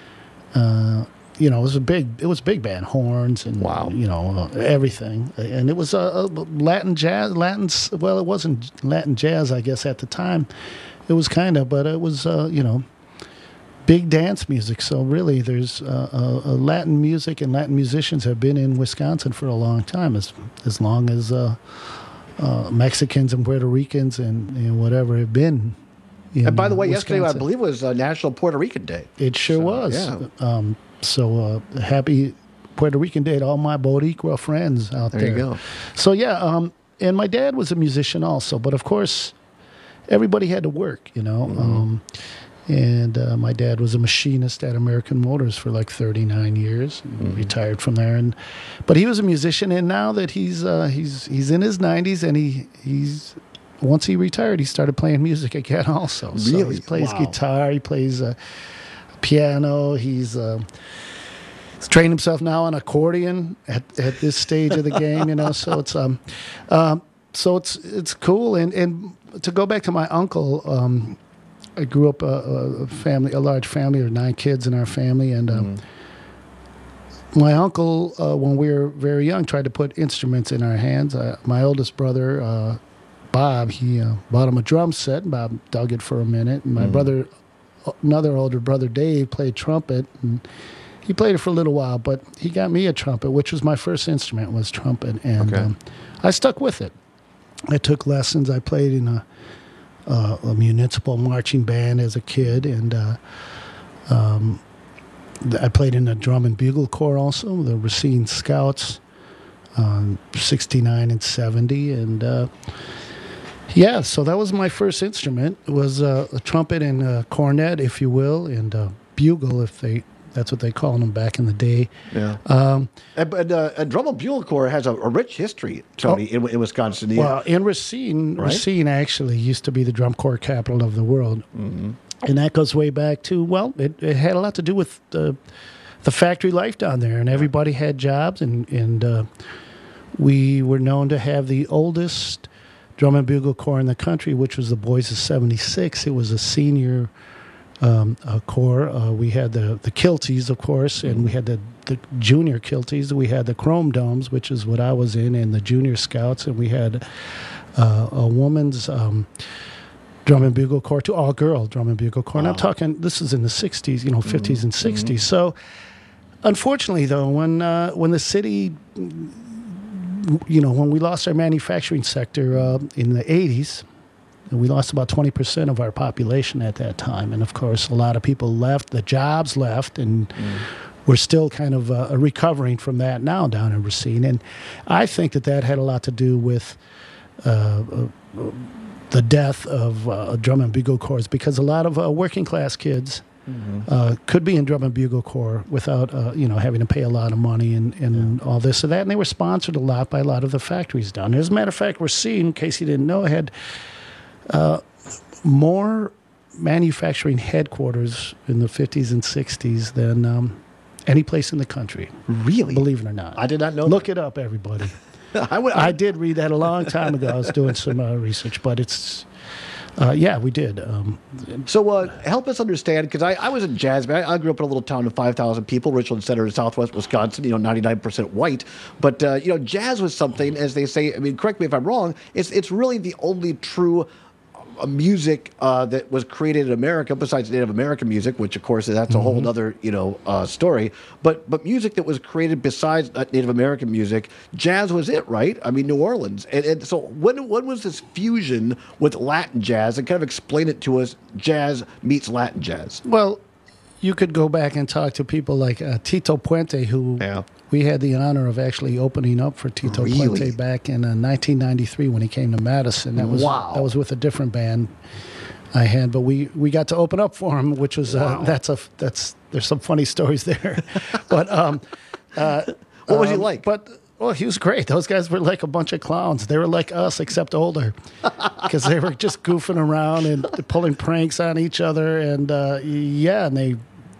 S29: It was big band, horns and everything, and it was Latin jazz. Well, it wasn't Latin jazz, I guess, at the time. It was kind of, but it was big dance music. So really, there's Latin music and Latin musicians have been in Wisconsin for a long time, as long as Mexicans and Puerto Ricans and whatever have been.
S25: And by the way,
S29: Wisconsin.
S25: yesterday I believe was National Puerto Rican Day.
S29: It sure was.
S25: Yeah.
S29: So happy Puerto Rican Day to all my Boricua friends out there.
S25: There you go.
S29: So yeah, and my dad was a musician also, but of course, everybody had to work, Mm-hmm. And my dad was a machinist at American Motors for like 39 years. Mm-hmm. Retired from there, but he was a musician. And now that he's in his 90s, and he's once he retired, he started playing music again. Also, so
S25: really,
S29: he plays guitar, he plays piano. He's trained himself now on accordion at this stage of the game. So it's cool. And to go back to my uncle. I grew up a large family. There were 9 kids in our family, and my uncle, when we were very young, tried to put instruments in our hands. My oldest brother, Bob, he bought him a drum set, and Bob dug it for a minute. And my brother, another older brother, Dave, played trumpet, and he played it for a little while. But he got me a trumpet, which was my first instrument, was trumpet, and I stuck with it. I took lessons. I played in a municipal marching band as a kid, and I played in a drum and bugle corps also, the Racine Scouts, 69 and 70, and so that was my first instrument. It was a trumpet and a cornet, if you will, and a bugle, that's what they called them back in the day.
S25: Yeah. A drum and bugle corps has a rich history, Tony, in Wisconsin.
S29: Well, in Racine, right? Racine actually used to be the drum corps capital of the world. Mm-hmm. And that goes way back to, it had a lot to do with the factory life down there. And everybody had jobs, and we were known to have the oldest drum and bugle corps in the country, which was the Boys of 76. It was a senior corps. We had the Kilties, of course, and we had the junior Kilties. We had the Chrome Domes, which is what I was in, and the junior Scouts, and we had a woman's drum and bugle corps, to all-girl drum and bugle corps. Wow. And I'm talking, this is in the 60s, 50s and 60s. Mm-hmm. So, unfortunately, though, when the city, when we lost our manufacturing sector in the 80s, we lost about 20% of our population at that time. And, of course, a lot of people left. The jobs left, and we're still kind of recovering from that now down in Racine. And I think that had a lot to do with the death of drum and bugle corps, because a lot of working-class kids could be in drum and bugle corps without, having to pay a lot of money and all this and that. And they were sponsored a lot by a lot of the factories down there. As a matter of fact, Racine, in case you didn't know, had more manufacturing headquarters in the 50s and 60s than any place in the country.
S25: Really?
S29: Believe it or not.
S25: I did not know
S29: Look
S25: that.
S29: it up, everybody.
S25: I
S29: did read that a long time ago. I was doing some research, but it's... yeah, we did.
S25: So help us understand, because I was a jazz man. I grew up in a little town of 5,000 people, Richland Center in southwest Wisconsin, 99% white. But, jazz was something, as they say, I mean, correct me if I'm wrong, it's really the only true music that was created in America, besides Native American music, which, of course, that's a whole other, story. But music that was created besides Native American music, jazz was it, right? I mean, New Orleans. And so when was this fusion with Latin jazz? And kind of explain it to us, jazz meets Latin jazz.
S29: Well, you could go back and talk to people like Tito Puente, who we had the honor of actually opening up for Tito Puente back in 1993 when he came to Madison. That was with a different band I had, but we got to open up for him, which was there's some funny stories there. But
S25: what was he like?
S29: Well, he was great. Those guys were like a bunch of clowns. They were like us, except older, because they were just goofing around and pulling pranks on each other, and and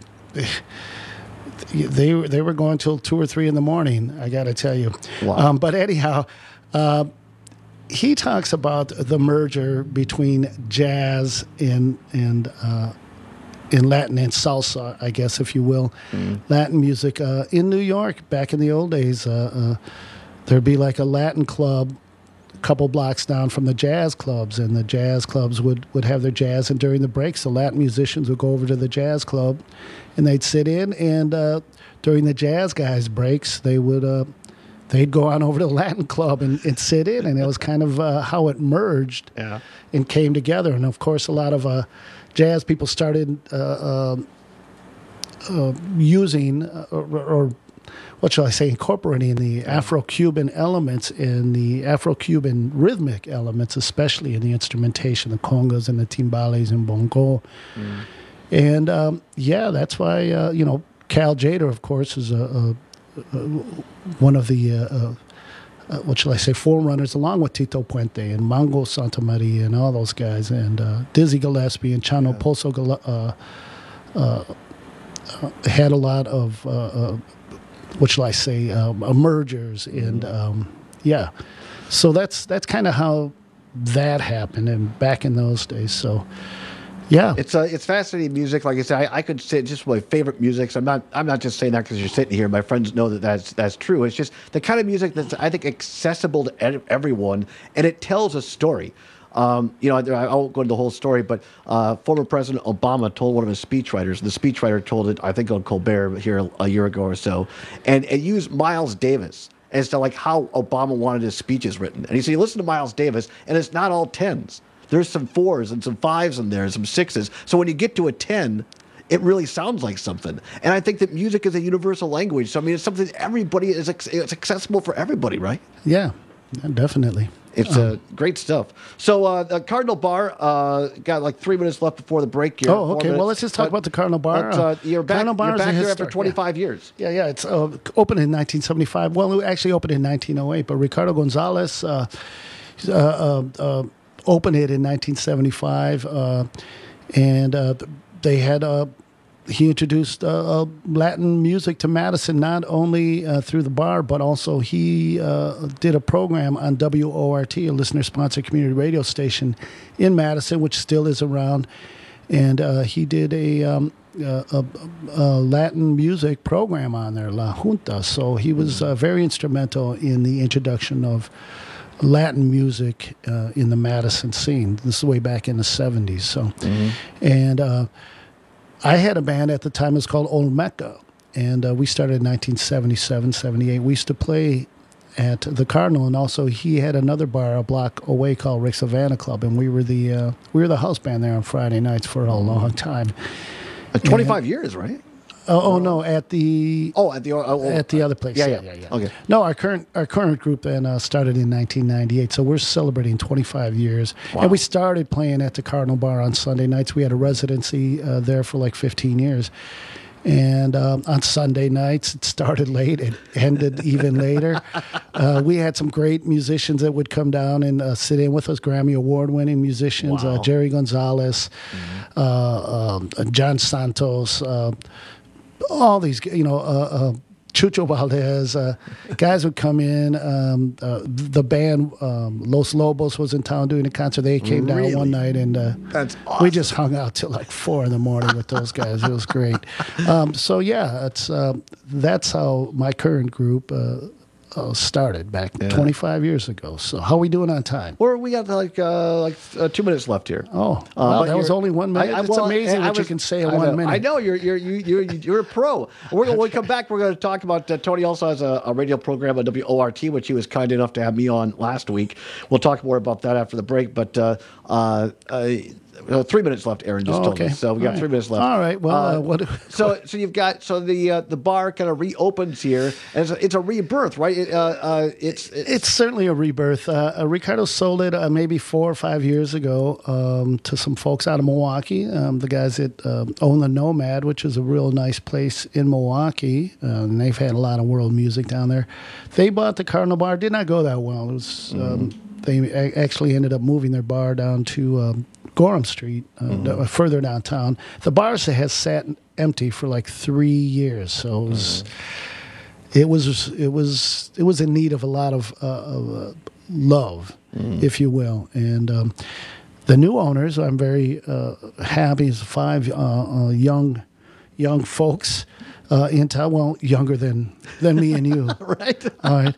S29: they were going till 2 or 3 in the morning. I got to tell you.
S25: Wow.
S29: But anyhow, he talks about the merger between jazz and Latin and salsa, I guess, if you will, Latin music. In New York, back in the old days, there'd be like a Latin club a couple blocks down from the jazz clubs, and the jazz clubs would have their jazz, and during the breaks, the Latin musicians would go over to the jazz club, and they'd sit in, and during the jazz guys' breaks, they'd go on over to the Latin club and sit in, and it was kind of how it merged and came together. And, of course, a lot of jazz people started using, or what shall I say, incorporating the Afro-Cuban elements and the Afro-Cuban rhythmic elements, especially in the instrumentation, the congas and the timbales and bongo. And, that's why, Cal Tjader, of course, is one of the, what shall I say, forerunners, along with Tito Puente and Mango Santamaria and all those guys, and Dizzy Gillespie and Chano Pozo had a lot of, what shall I say, mergers, and so that's kind of how that happened, and back in those days. So yeah,
S25: it's fascinating music. Like I said, I could say just my favorite music. So I'm not just saying that because you're sitting here. My friends know that's true. It's just the kind of music that's, I think, accessible to everyone, and it tells a story. I won't go into the whole story, but former President Obama told one of his speechwriters. The speechwriter told it, I think, on Colbert here a year ago or so, and it used Miles Davis as to like how Obama wanted his speeches written. And he said, you listen to Miles Davis, and it's not all 10s. There's some 4s and some 5s in there, and some 6s. So when you get to a 10, it really sounds like something. And I think that music is a universal language. So I mean, it's something that everybody it's accessible for everybody, right?
S29: Yeah, definitely.
S25: It's great stuff. So Cardinal Bar, got like 3 minutes left before the break here.
S29: Oh, okay. Well, let's just talk about the Cardinal Bar.
S25: You're back there after 25 years.
S29: Yeah. It's opened in 1975. Well, it actually opened in 1908, but Ricardo Gonzalez opened it in 1975, and they had he introduced Latin music to Madison, not only through the bar, but also he did a program on WORT, a listener-sponsored community radio station in Madison, which still is around. And he did a Latin music program on there, La Junta. So he was very instrumental in the introduction of Latin music in the Madison scene. This is way back in the 70s. So, and I had a band at the time. It was called Old Mecca, and we started in 1977, 78. We used to play at the Cardinal, and also he had another bar a block away called Rick Savannah Club, and we were the house band there on Friday nights for a long time.
S25: 25 years, right?
S29: No, at the other place.
S25: Yeah. Okay.
S29: No, our current group then started in 1998, so we're celebrating 25 years. Wow. And we started playing at the Cardinal Bar on Sunday nights. We had a residency there for like 15 years, And on Sunday nights, it started late. It ended even later. We had some great musicians that would come down and sit in with us, Grammy Award-winning musicians, Jerry Gonzalez, John Santos, all these, Chucho Valdez, guys would come in. The band Los Lobos was in town doing a concert. They came down one night, and
S25: that's awesome.
S29: We just hung out till like 4 a.m. with those guys. It was great. So yeah, that's how my current group started back 25 years ago. So how are we doing on time?
S25: We got like 2 minutes left here.
S29: Oh, wow, that was only 1 minute. It's amazing what you can say in 1 minute.
S25: I know you're a pro. When we come back, we're going to talk about Tony also has a radio program at WORT, which he was kind enough to have me on last week. We'll talk more about that after the break, but 3 minutes left, Aaron just told me. So we got 3 minutes left.
S29: All right. Well,
S25: so you've got the bar kind of reopens here, and it's a rebirth, right? It's
S29: certainly a rebirth. Ricardo sold it maybe 4 or 5 years ago to some folks out of Milwaukee. The guys that own the Nomad, which is a real nice place in Milwaukee, and they've had a lot of world music down there. They bought the Cardinal Bar. Did not go that well. It was they actually ended up moving their bar down to Gorham Street, further downtown. The bars has sat empty for like 3 years, so it was in need of a lot of love, if you will. And the new owners, I'm very happy. Is 5 young folks in town. Well, younger than me and you,
S25: right?
S29: All right,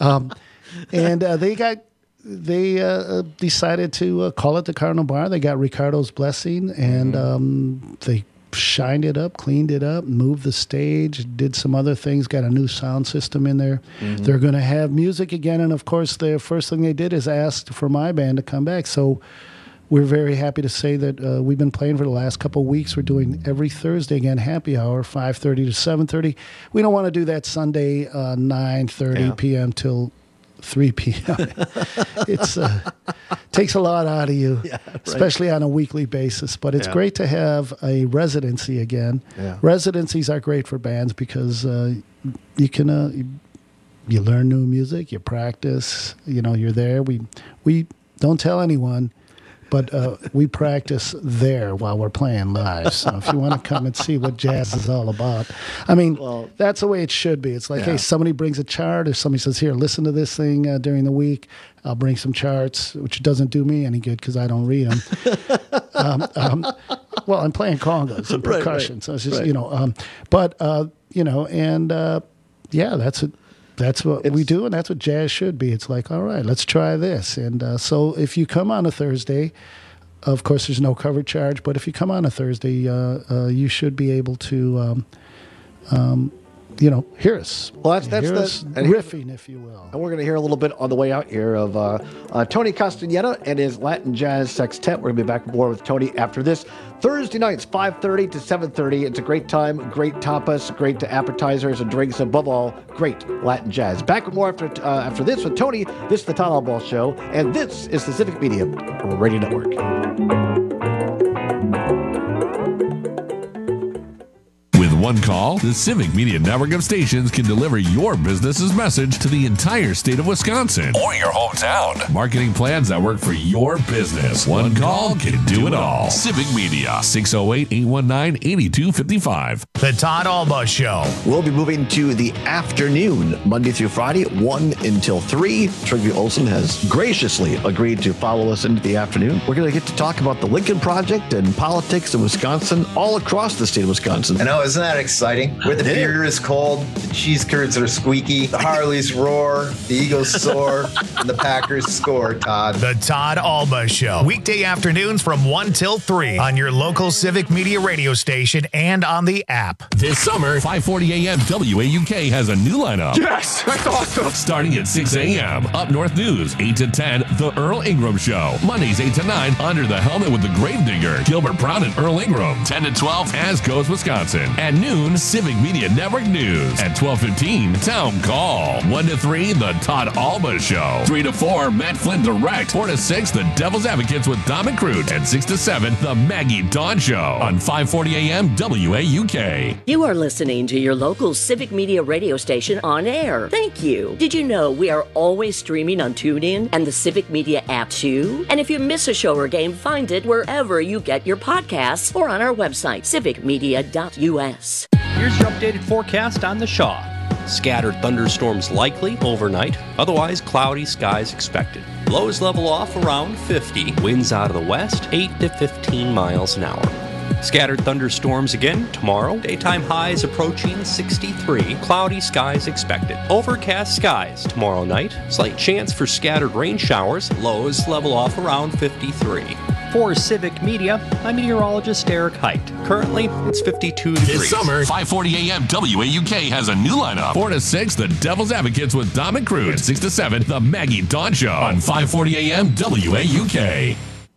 S29: and they decided to call it the Cardinal Bar. They got Ricardo's blessing, and they shined it up, cleaned it up, moved the stage, did some other things, got a new sound system in there. They're going to have music again, and of course, the first thing they did is ask for my band to come back. So we're very happy to say that we've been playing for the last couple of weeks. We're doing every Thursday again, happy hour, 5:30 to 7:30. We don't want to do that Sunday 9:30 p.m. till 3 p.m. It's takes a lot out of you, especially on a weekly basis. But it's great to have a residency again. Residencies are great for bands because you can you learn new music, you practice. You're there. We don't tell anyone, but we practice there while we're playing live. So if you want to come and see what jazz is all about, I mean, that's the way it should be. It's like, hey, somebody brings a chart, or somebody says, here, listen to this thing during the week. I'll bring some charts, which doesn't do me any good because I don't read them. Well, I'm playing congas and percussion, so it's just, that's what we do, and that's what jazz should be. It's like, all right, let's try this. And so if you come on a Thursday, of course, there's no cover charge, but if you come on a Thursday, you should be able to, hear us.
S25: Well, that's
S29: riffing, if you will.
S25: And we're going to hear a little bit on the way out here of Tony Castaneda and his Latin Jazz Sextet. We're going to be back more with Tony after this. Thursday nights, 5:30 to 7:30. It's a great time, great tapas, great appetizers and drinks, above all, great Latin jazz. Back with more after this with Tony. This is the Todd Albaugh Show, and this is the Civic Media Radio Network.
S6: With one call, the Civic Media Network of stations can deliver your business's message to the entire state of Wisconsin or your hometown. Marketing plans that work for your business. One call can do it all. Civic Media, 608-819-8255.
S20: The Todd Albaugh Show.
S25: We'll be moving to the afternoon, Monday through Friday, 1 until 3. Trygve Olsen has graciously agreed to follow us into the afternoon. We're going to get to talk about the Lincoln Project and politics in Wisconsin, all across the state of Wisconsin.
S1: I know, isn't that exciting? Where the beer is cold, the cheese curds are squeaky, the Harleys roar, the Eagles soar, and the Packers score, Todd.
S20: The Todd Albaugh Show. Weekday afternoons from 1 till 3 on your local Civic Media radio station and on the app.
S6: This summer, 5:40 a.m. WAUK has a new lineup.
S2: Yes, that's awesome.
S6: Starting at 6 a.m. Up North News, 8 to 10, The Earl Ingram Show. Mondays, 8 to 9, Under the Helmet with the Gravedigger, Gilbert Brown and Earl Ingram. 10 to 12, As Goes Wisconsin. And noon, Civic Media Network News. At 12:15, Town Call. 1 to 3, The Todd Alba Show. 3 to 4, Matt Flynn Direct. 4 to 6, The Devil's Advocates with Dom and Crute. And 6 to 7, The Maggie Dawn Show on 540 AM WAUK.
S2: You are listening to your local Civic Media radio station on air. Thank you. Did you know we are always streaming on TuneIn and the Civic Media app too? And if you miss a show or game, find it wherever you get your podcasts or on our website, civicmedia.us.
S5: Here's your updated forecast on the Shaw. Scattered thunderstorms likely overnight, otherwise cloudy skies expected. Lows level off around 50. Winds out of the west, 8 to 15 miles an hour. Scattered thunderstorms again tomorrow. Daytime highs approaching 63. Cloudy skies expected. Overcast skies tomorrow night. Slight chance for scattered rain showers. Lows level off around 53. For Civic Media, I'm meteorologist Eric Height. Currently, it's 52 degrees.
S6: This summer, 540 AM WAUK has a new lineup. 4 to 6, The Devil's Advocates with Dom and Crute. And 6 to 7, The Maggie Dawn Show on 540 AM WAUK.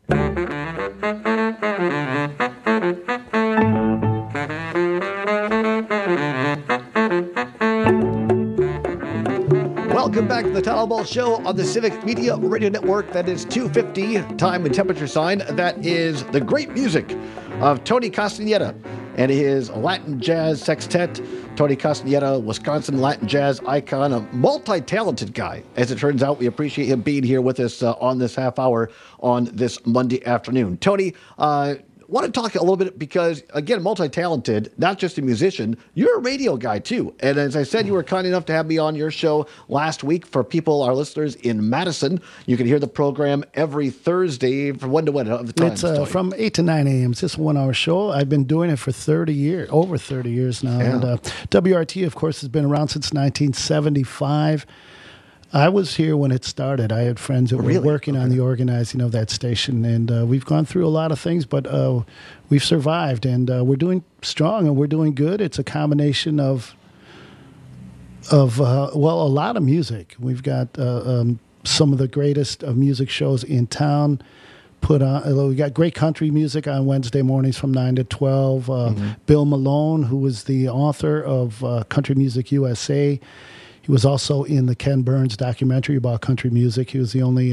S25: Welcome back to the Todd Alba Show on the Civic Media Radio Network. That is 2:50 time and temperature sign. That is the great music of Tony Castaneda and his Latin Jazz Sextet. Tony Castaneda, Wisconsin Latin Jazz icon, a multi-talented guy. As it turns out, we appreciate him being here with us on this half hour on this Monday afternoon. Tony, want to talk a little bit because, again, multi-talented, not just a musician, you're a radio guy too. And as I said, you were kind enough to have me on your show last week. For people, our listeners in Madison, you can hear the program every Thursday from 1 to 1 of the times.
S29: It's from 8 to 9 a.m. It's just a 1 hour show. I've been doing it for 30 years, over 30 years now.
S25: Yeah.
S29: And WRT, of course, has been around since 1975. I was here when it started. I had friends that were working on the organizing of that station, and we've gone through a lot of things, but we've survived, and we're doing strong, and we're doing good. It's a combination of a lot of music. We've got some of the greatest music shows in town put on. We got great country music on Wednesday mornings from 9 to 12. Bill Malone, who was the author of Country Music USA, he was also in the Ken Burns documentary about country music. He was the only,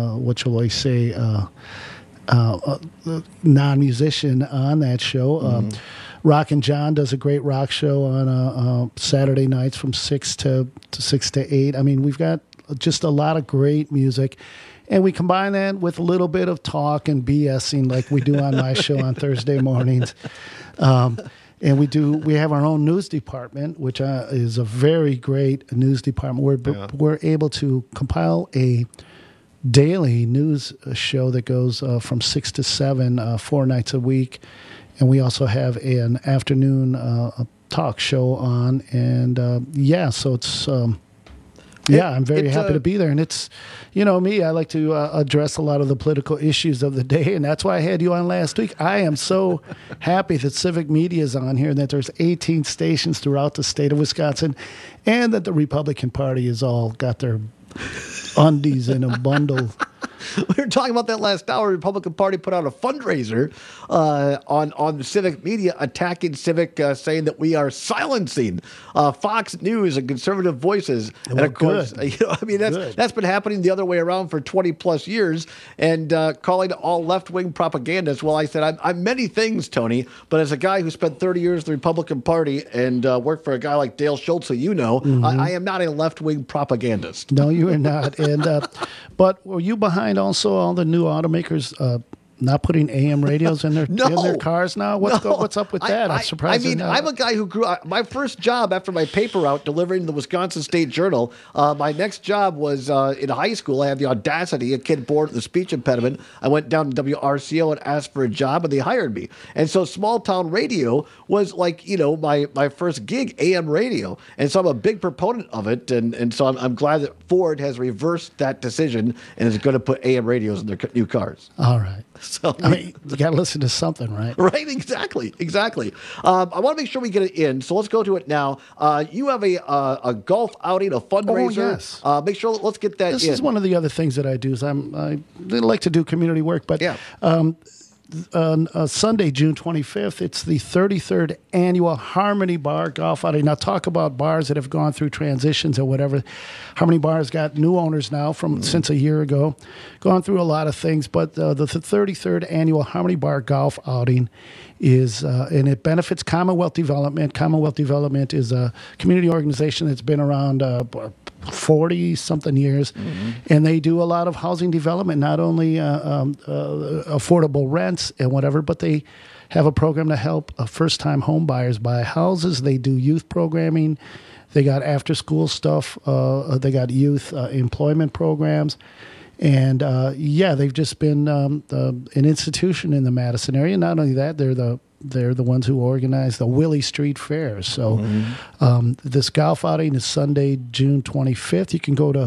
S29: non-musician on that show. Rockin' John does a great rock show on Saturday nights from 6 to 8. I mean, we've got just a lot of great music. And we combine that with a little bit of talk and BSing like we do on my show on Thursday mornings. And we have our own news department, which is a very great news department. We're able to compile a daily news show that goes from 6 to 7, 4 nights a week. And we also have an afternoon talk show on. And so it's... I'm very happy to be there. And it's, me, I like to address a lot of the political issues of the day. And that's why I had you on last week. I am so happy that Civic Media is on here and that there's 18 stations throughout the state of Wisconsin and that the Republican Party has all got their undies in a bundle.
S25: We were talking about that last hour. The Republican Party put out a fundraiser on Civic Media attacking Civic, saying that we are silencing Fox News and conservative voices. And of course, that's been happening the other way around for 20 plus years, and calling all left-wing propagandists. Well, I said, I'm many things, Tony, but as a guy who spent 30 years in the Republican Party and worked for a guy like Dale Schultz, who I am not a left-wing propagandist.
S29: No, you are not. And but were you behind also all the new automakers not putting AM radios in their cars now? What's up with that? I'm surprised.
S25: I'm a guy who grew up. My first job after my paper route delivering the Wisconsin State Journal, my next job was in high school. I had the audacity, a kid born with a speech impediment. I went down to WRCO and asked for a job, and they hired me. And so small town radio was like, my first gig, AM radio. And so I'm a big proponent of it. And so I'm glad that Ford has reversed that decision and is going to put AM radios in their new cars.
S29: All right.
S25: So
S29: you got to listen to something, right?
S25: Right, exactly. I want to make sure we get it in, so let's go to it now. You have a golf outing, a fundraiser.
S29: Oh, yes.
S25: Make sure, let's get that in.
S29: This is one of the other things that I do. Is I like to do community work, but Sunday, June 25th, it's the 33rd annual Harmony Bar Golf Outing. Now, talk about bars that have gone through transitions or whatever. Harmony Bar's got new owners now since a year ago, gone through a lot of things. But the 33rd annual Harmony Bar Golf Outing is, and it benefits Commonwealth Development. Commonwealth Development is a community organization that's been around 40-something years, and they do a lot of housing development, not only affordable rents and whatever, but they have a program to help first-time home buyers buy houses. They do youth programming. They got after-school stuff. They got youth employment programs. And, they've just been an institution in the Madison area. Not only that, they're the ones who organize the Willie Street Fairs. So this golf outing is Sunday, June 25th. You can go to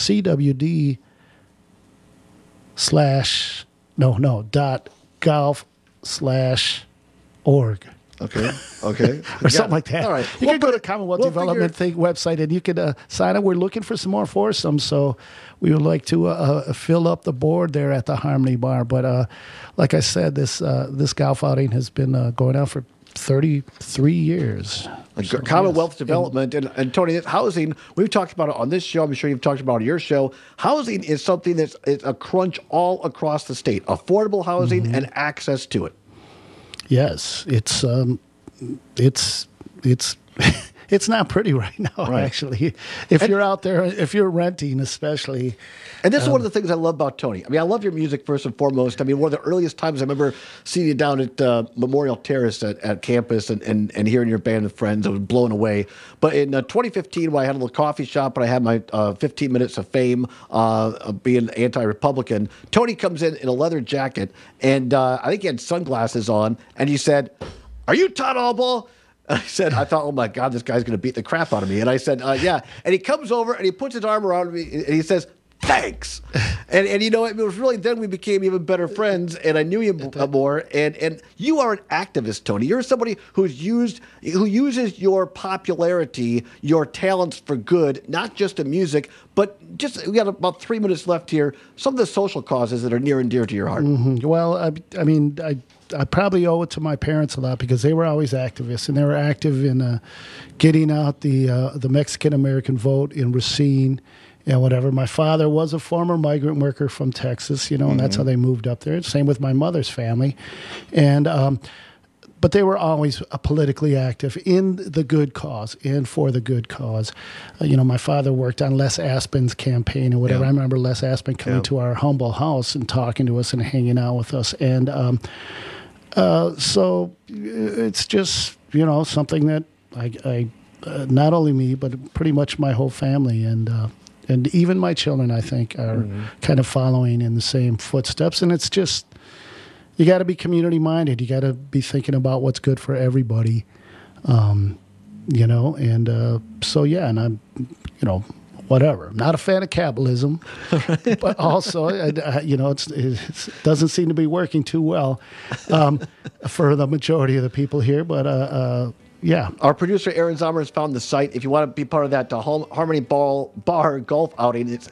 S29: cwd.golf/org.
S25: Okay.
S29: Or something like that.
S25: All right.
S29: You can go to Commonwealth Development website and you can sign up. We're looking for some more foursomes, so we would like to fill up the board there at the Harmony Bar. But like I said, this golf outing has been going on for 33 years.
S25: Commonwealth Development and Tony, housing, we've talked about it on this show. I'm sure you've talked about it on your show. Housing is something that's a crunch all across the state. Affordable housing and access to it.
S29: Yes, it's it's not pretty right now, actually. If you're out there, if you're renting especially.
S25: And this is one of the things I love about Tony. I mean, I love your music first and foremost. I mean, one of the earliest times I remember seeing you down at Memorial Terrace at campus and hearing your band with friends, I was blown away. But in 2015, when I had a little coffee shop and I had my 15 minutes of fame of being anti-Republican, Tony comes in a leather jacket, and I think he had sunglasses on, and he said, "Are you Todd Albaugh?" I said, I thought, oh my God, this guy's going to beat the crap out of me. And I said, yeah. And he comes over and he puts his arm around me and he says, thanks. And you know, it was really then we became even better friends and I knew you more. And you are an activist, Tony. You're somebody who uses your popularity, your talents for good, not just in music, but we got about 3 minutes left here. Some of the social causes that are near and dear to your heart.
S29: Well, I mean, I probably owe it to my parents a lot because they were always activists and they were active in getting out the Mexican-American vote in Racine and whatever. My father was a former migrant worker from Texas, and that's how they moved up there. Same with my mother's family. And but they were always politically active in the good cause and for the good cause. My father worked on Les Aspen's campaign or whatever. I remember Les Aspen coming to our humble house and talking to us and hanging out with us. And so it's just, something that I not only me, but pretty much my whole family and even my children, I think, are kind of following in the same footsteps. And it's just, you got to be community minded. You got to be thinking about what's good for everybody, and so yeah. And I'm, whatever. I'm not a fan of capitalism, but also, it doesn't seem to be working too well for the majority of the people here. But yeah.
S25: Our producer, Aaron Zomer, has found the site. If you want to be part of that Harmony Bar Golf Outing, it's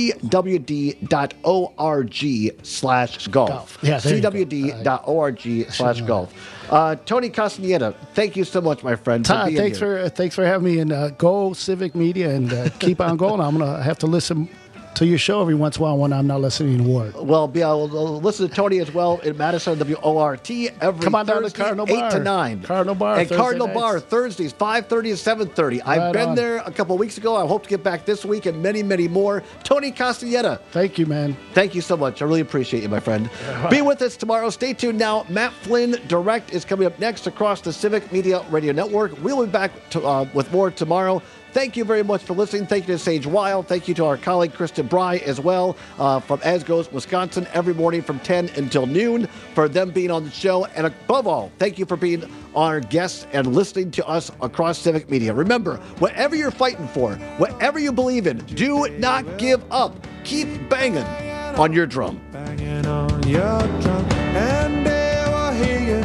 S25: cwd.org/golf.
S29: Yeah,
S25: cwd.org/golf. Tony Castaneda, thank you so much, my friend.
S29: Todd, thanks for having me, and go Civic Media and keep on going. I'm going to have to listen to your show every once in a while when I'm not listening to Ward.
S25: Well, I'll listen to Tony as well in Madison, WORT, every
S29: Come on
S25: Thursday,
S29: down to Cardinal
S25: 8
S29: Bar.
S25: to 9.
S29: Cardinal Bar.
S25: And
S29: Thursday
S25: Cardinal
S29: nights.
S25: Bar, Thursdays, 5:30 and 7:30. I've been there a couple of weeks ago. I hope to get back this week and many, many more. Tony Castaneda.
S29: Thank you, man.
S25: Thank you so much. I really appreciate you, my friend. Be with us tomorrow. Stay tuned now. Matt Flynn Direct is coming up next across the Civic Media Radio Network. We'll be back with more tomorrow. Thank you very much for listening. Thank you to Sage Wild. Thank you to our colleague, Kristen Bry, as well, from As Goes Wisconsin, every morning from 10 until noon, for them being on the show. And above all, thank you for being our guests and listening to us across Civic Media. Remember, whatever you're fighting for, whatever you believe in, do not give up. Keep banging on your drum.
S3: Banging on your drum, and they will hear you.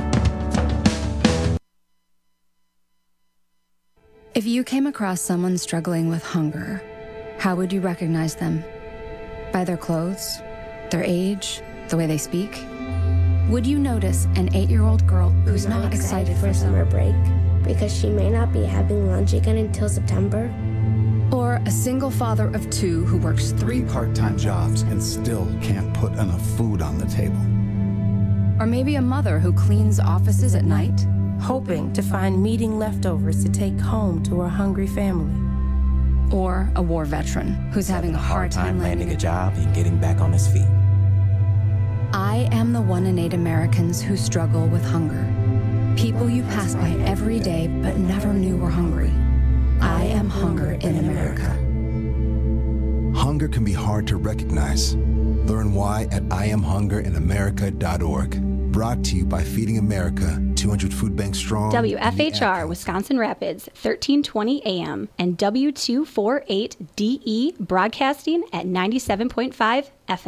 S7: If you came across someone struggling with hunger, how would you recognize them? By their clothes, their age, the way they speak? Would you notice an 8-year-old girl who's not excited for
S4: summer break because she may not be having lunch again until September?
S7: Or a single father of 2 who works 3
S8: part-time jobs and still can't put enough food on the table?
S7: Or maybe a mother who cleans offices at night,
S9: hoping to find meeting leftovers to take home to her hungry family.
S7: Or a war veteran who's having a hard time
S10: landing a job and getting back on his feet.
S7: I am the 1 in 8 Americans who struggle with hunger. People you pass by every day but never knew were hungry. I am hunger in America.
S8: Hunger can be hard to recognize. Learn why at IamHungerInAmerica.org. Brought to you by Feeding America, 200 Food Bank Strong.
S11: WFHR, Wisconsin Rapids, 1320 AM, and W248DE broadcasting at 97.5 FM.